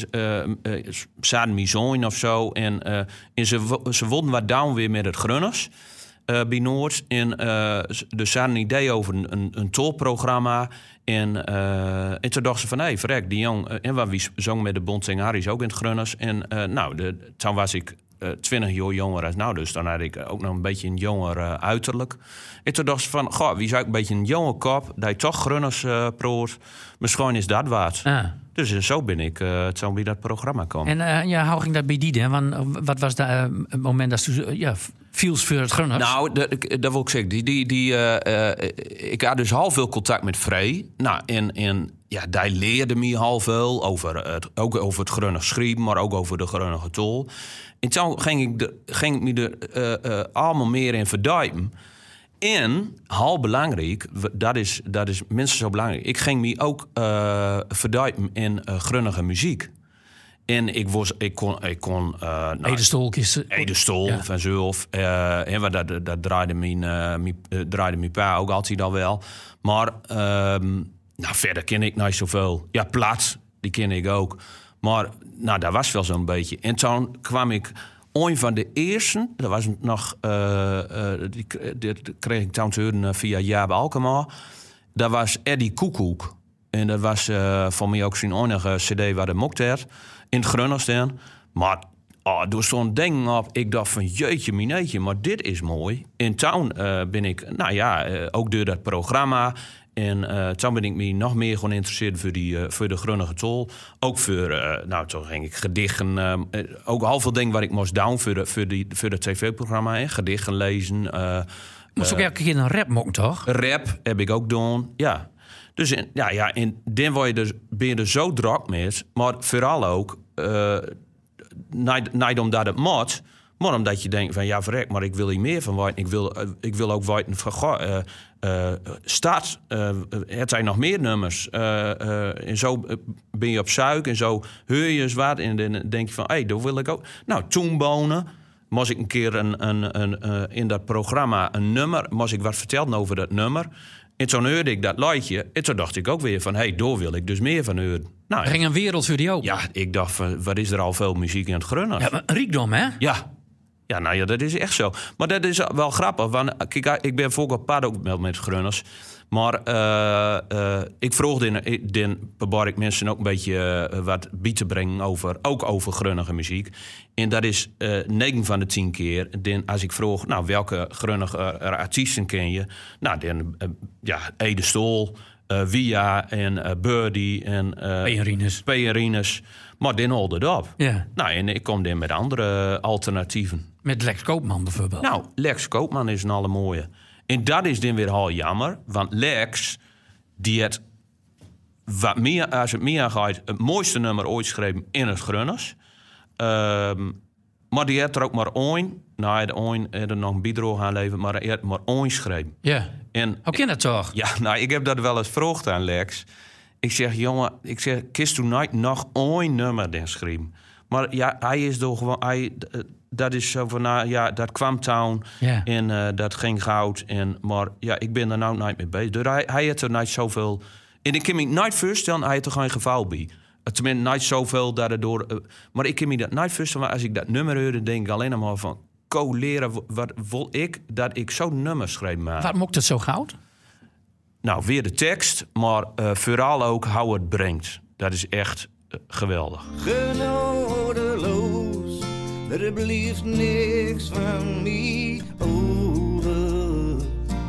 zaten mijn zoon of zo. En ze wonnen wat down weer met het Grunners. Bij Noord. En dus ze hadden een idee over een tolprogramma. En toen dachten ze van, hé, verrek, die jong... en wie zong met de Bond tegen Harry's ook in het Grunners. En toen was ik 20 jaar jonger als nou. Dus dan had ik ook nog een beetje een jonger uiterlijk. En toen dacht ze van, goh, wie zou ik een beetje een jonge kop... dat je toch Grunners proort. Misschien is dat wat. Dus zo ben ik zo bij dat programma komen. En hoe ging dat bij die dan? Want wat was dat het moment dat ze viel voor het Grunners? Nou, dat wil ik zeggen. Ik had dus half veel contact met Frey. Nou, en die leerde me half veel ook over het Grunners schrijven, maar ook over de Grunnige Tol. En toen ging ik me er allemaal meer in verdiepen. En, heel belangrijk, dat is minstens zo belangrijk... ik ging me ook verdiepen in Grunnige muziek. En ik kon Edestol van Zulf. En dat draaide mijn pa ook altijd al wel. Maar verder ken ik niet zoveel. Ja, Plat, die ken ik ook. Maar dat was wel zo'n beetje. En toen kwam ik... Een van de eerste, dat was nog... die kreeg ik toen te horen via Jaap Alkema. Dat was Eddie Koekoek. En dat was voor mij ook zijn enige cd waar de mocht had. In het Grunners dan. Maar door zo'n ding op, ik dacht van jeetje mineetje, maar dit is mooi. En toen ben ik, ook door dat programma... En toen ben ik me nog meer gewoon geïnteresseerd voor de Grunnige Tol. Ook voor, toen ging ik gedichten. Ook heel veel dingen waar ik moest doen voor de tv-programma. Gedichten lezen. Moest ook elke keer een rap mogen, toch? Rap heb ik ook gedaan, ja. Dus en dan ben je er zo druk met. Maar vooral ook, niet omdat het moet... Maar omdat je denkt van, ja verrek, maar ik wil hier meer van weten. Ik wil ook weten van, start, het zijn nog meer nummers. En zo ben je op zoek en zo hoor je eens wat. En dan denk je van, hé, dat wil ik ook. Nou, Toenbonen, moest ik een keer in dat programma een nummer... moest ik wat vertellen over dat nummer... En toen hoorde ik dat liedje. En toen dacht ik ook weer van... daar wil ik dus meer van horen. Nou, er ging een wereld voor die open. Ja, ik dacht van... wat is er al veel muziek in het Grunners? Ja, maar rijkdom, hè? Ja. Ja, nou ja, dat is echt zo. Maar dat is wel grappig. Want kijk, ik ben vroeger pad ook met grunners. Maar ik vroeg probeer ik mensen ook een beetje wat bij te brengen over grunnige muziek. En dat is 9 van de 10 keer. Als ik vroeg, nou, welke grunnige artiesten ken je? Nou, dan Ede Stol, Via en Birdie en P. en Rinus. Maar dan holde het op. Ja. Nou, en ik kom dan met andere alternatieven. Met Lex Koopman bijvoorbeeld. Nou, Lex Koopman is een alle mooie. En dat is dan weer heel jammer. Want Lex, die het wat meer, als het meer gaat, het mooiste nummer ooit geschreven in het grunners. Maar die heeft er ook maar één. Nou, de één er nog een biedroog aan leven, maar hij heeft maar één geschreven. Ja. En, hoe kan dat toch? Ja, nou, ik heb dat wel eens gevraagd aan Lex. Ik zeg, jongen, kist toen nooit nog één nummer dan schrijven. Maar ja, hij is toch gewoon... dat is zo van, nou ja, dat kwam town en dat ging goud. Maar ja, ik ben er nou nooit mee bezig. Dus hij heeft er nooit zoveel... En ik kan me nooit voorstellen, hij heeft er geen geval bij. Tenminste, nooit zoveel dat het door... maar ik kan me dat nooit voorstellen, als ik dat nummer hoorde, denk ik alleen maar van... leren, wat wil ik dat ik zo'n nummer schreef maar. Wat mocht het zo goud? Nou, weer de tekst, maar vooral ook hoe het brengt. Dat is echt geweldig. Genodeloos, er blijft niks van mij over.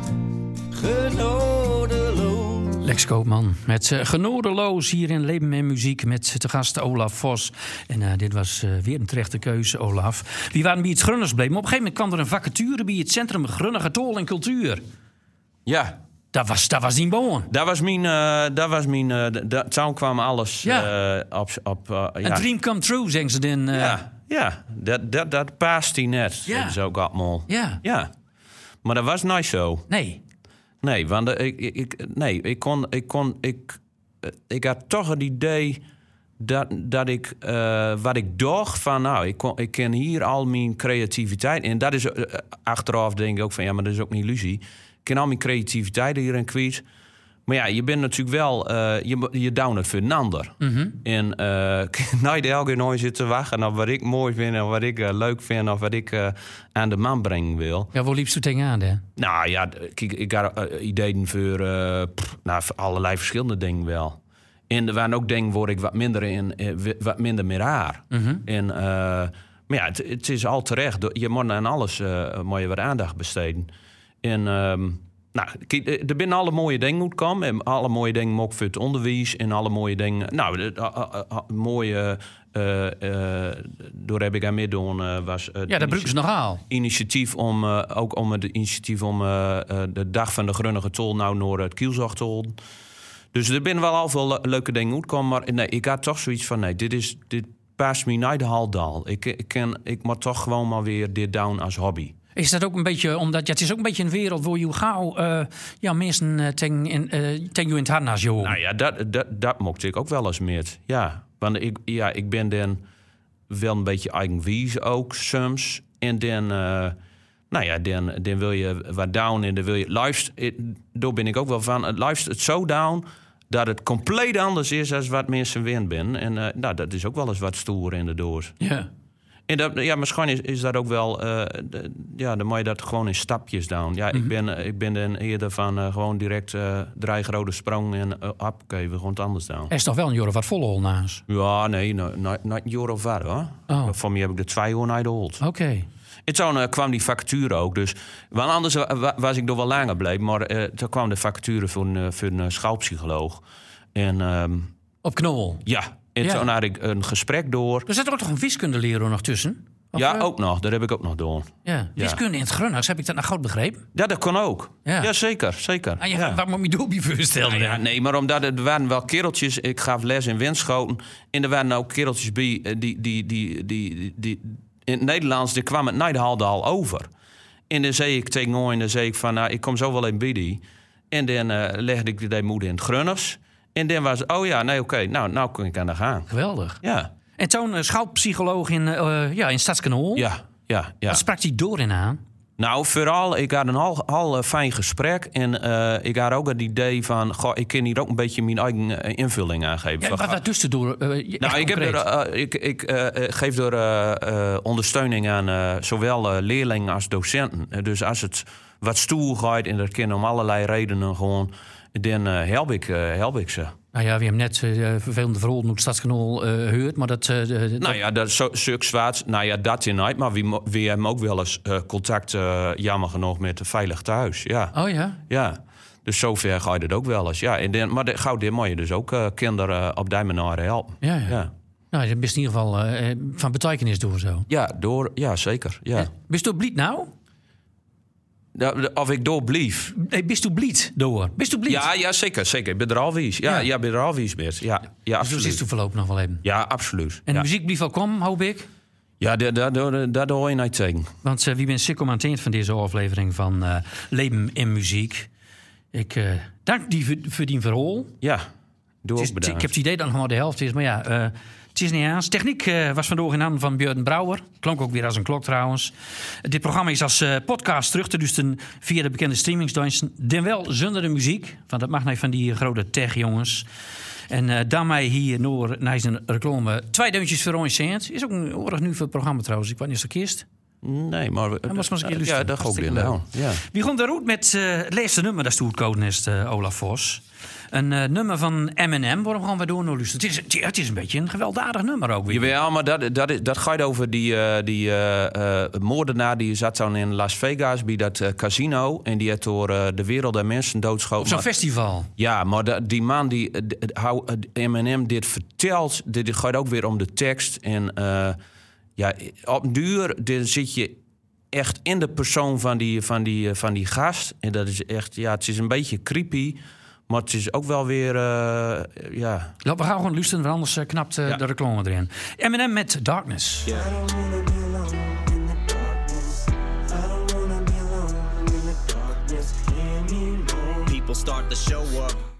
Genodeloos. Lex Koopman met Genodeloos hier in Leven met Muziek met de gast Olaf Vos. En dit was weer een terechte keuze, Olaf. Wie waren bij het Grunners bleven? Maar op een gegeven moment kwam er een vacature bij het Centrum Grunnige Tol en Cultuur. Ja. Dat was die boon. Dat was mijn. Toen kwam alles op. Een dream come true, zeggen ze dan. Ja. Dat past die net. Ja. Dat is ook allemaal. Ja. Maar dat was niet zo. Nee, want ik had toch het idee dat ik wat ik dacht van, nou, ik ken hier al mijn creativiteit. En dat is achteraf denk ik ook van, ja, maar dat is ook een illusie. Ik ken al mijn creativiteit hierin kwijt. Maar ja, je bent natuurlijk wel, je down het voor een ander. Mm-hmm. En nooit elke nooit zitten te wachten op wat ik mooi vind en wat ik leuk vind of wat ik aan de man brengen wil. Ja, waar liefst u tegenaan, hè? Nou ja, kijk, ik had ideeën voor allerlei verschillende dingen wel. En er waren ook dingen waar ik wat minder meer haar. Mm-hmm. En, maar ja, het is al terecht. Je moet aan alles moet je wat aandacht besteden. En nou, kijk, er binnen alle mooie dingen moet komen. En alle mooie dingen moet voor het onderwijs. En alle mooie dingen... Nou, mooie... door heb ik aan meedoen was... dat gebruiken ze nogal. Initiatief om... ook om het initiatief om de dag van de Grunnige Tol... nou naar het Kielzog te houden. Dus er binnen wel al veel leuke dingen uitkomen. Maar nee, ik had toch zoiets van... Nee, dit past me niet de haldal. Ik moet toch gewoon maar weer dit down als hobby. Is dat ook een beetje, omdat het is ook een beetje een wereld waar je gauw mensen tegen je in het hart naast je horen. Nou ja, dat mocht ik ook wel eens met. Ja, want ik ben dan wel een beetje eigenwijs ook soms. En dan, dan wil je wat down en dan wil je luisteren. Daar ben ik ook wel van. Het luistert zo down dat het compleet anders is dan wat mensen wend ben. En dat is ook wel eens wat stoer in de doos. Ja. En misschien is dat ook wel... dan moet je dat gewoon in stapjes doen. Ja, mm-hmm. Ik ben dan eerder van gewoon direct dreigrode sprong en we gewoon het anders doen. Er is toch wel een jaar of wat vol naast? Ja, nee, niet een jaar of wat hoor. Oh. Voor mij heb ik er 2 jaar naar de hold. Oké. En toen kwam die vacature ook. Dus, want anders was ik nog wel langer bleef. Maar toen kwam de vacature voor een schouwpsycholoog. En, op Knol? Ja. En toen had ik een gesprek door. Er zit ook nog een wiskundeleraar nog tussen? Of, ja, ook nog. Dat heb ik ook nog door. Ja. Wiskunde in het Grunners, heb ik dat nou goed begrepen? Ja, dat kon ook. Ja, zeker. Wat moet je doorby voorstellen? Ja, nee, maar omdat er waren wel kereltjes... Ik gaf les in Winschoten. En er waren ook kereltjes bij die in het Nederlands... die kwamen het Nijdenhal over. En dan zei ik tegen hen, dan zei ik van... Nou, ik kom zo wel in bij. En dan legde ik de moeder in het Grunners... En dan was nou kon ik aan de gaan. Geweldig. Ja. En toen schouwpsycholoog in Stadskanaal. Ja. Wat sprak hij door in aan? Nou, vooral, ik had een al fijn gesprek. En ik had ook het idee van... Goh, ik kan hier ook een beetje mijn eigen invulling aan geven. Ja, wat daartussendoor? Ik geef door ondersteuning aan zowel leerlingen als docenten. Dus als het wat stoer gaat... en dat kan om allerlei redenen gewoon... dan help ik ze. Nou ja, we hebben net vervelende verhalen hoe het Stadskanaal heurt, maar dat... Nou ja, dat is stuk zwaar. Nou ja, dat inderdaad. Maar we hebben ook wel eens contact, jammer genoeg, met Veilig Thuis. Ja. Oh ja? Ja. Dus zover ga je het ook wel eens. Ja, maar gauw dit moet je dus ook kinderen op die manier helpen. Ja. Nou, je bent in ieder geval van betekenis door zo. Ja, zeker. Ja. Bist u blied nou? Of ik doorblief. Nee, bist u blied door? Bist u blied? Ja, zeker. Ik ben er al wies. Ja, ben er al wies met. Ja, absoluut. Dus is het voorlopig nog wel even. Ja, absoluut. En de muziek blijft wel komen, hoop ik? Ja, daar hoor je niet tegen. Want wie bent zeker aan het eind van deze aflevering van Leven in Muziek. Ik dank die voor die verhaal. Ja, doe ook bedankt. Ik heb het idee dat nog maar de helft is, maar ja... het is niet aan. Techniek was vandaag in handen van Björn Brouwer. Klonk ook weer als een klok trouwens. Dit programma is als podcast terug te luisteren via de bekende streamingsdiensten. Dan wel zonder de muziek, want dat mag niet van die grote tech-jongens. En daarmee hier naar zijn reclame 2 deuntjes voor ons cent. Is ook een oorlog nu voor het programma trouwens. Ik weet niet of het kist. Nee, maar... ja, dat ga ik weer nou. Ja. Wie komt daar met het laatste nummer, dat is de codenest Olaf Vos. Een nummer van Eminem, waarom gaan we door naar luisteren? Het is een beetje een gewelddadig nummer ook weer. Ja, maar dat gaat over die moordenaar die zat dan in Las Vegas bij dat casino. En die heeft door de wereld en mensen doodschoten. Op zo'n festival. Ja, maar die man die Eminem dit vertelt, dit gaat ook weer om de tekst. En op een duur zit je echt in de persoon van die gast. En dat is echt, het is een beetje creepy. Maar het is ook wel weer, We gaan gewoon luisteren, want anders knapt de reclame erin. Eminem met Darkness. People start to show up.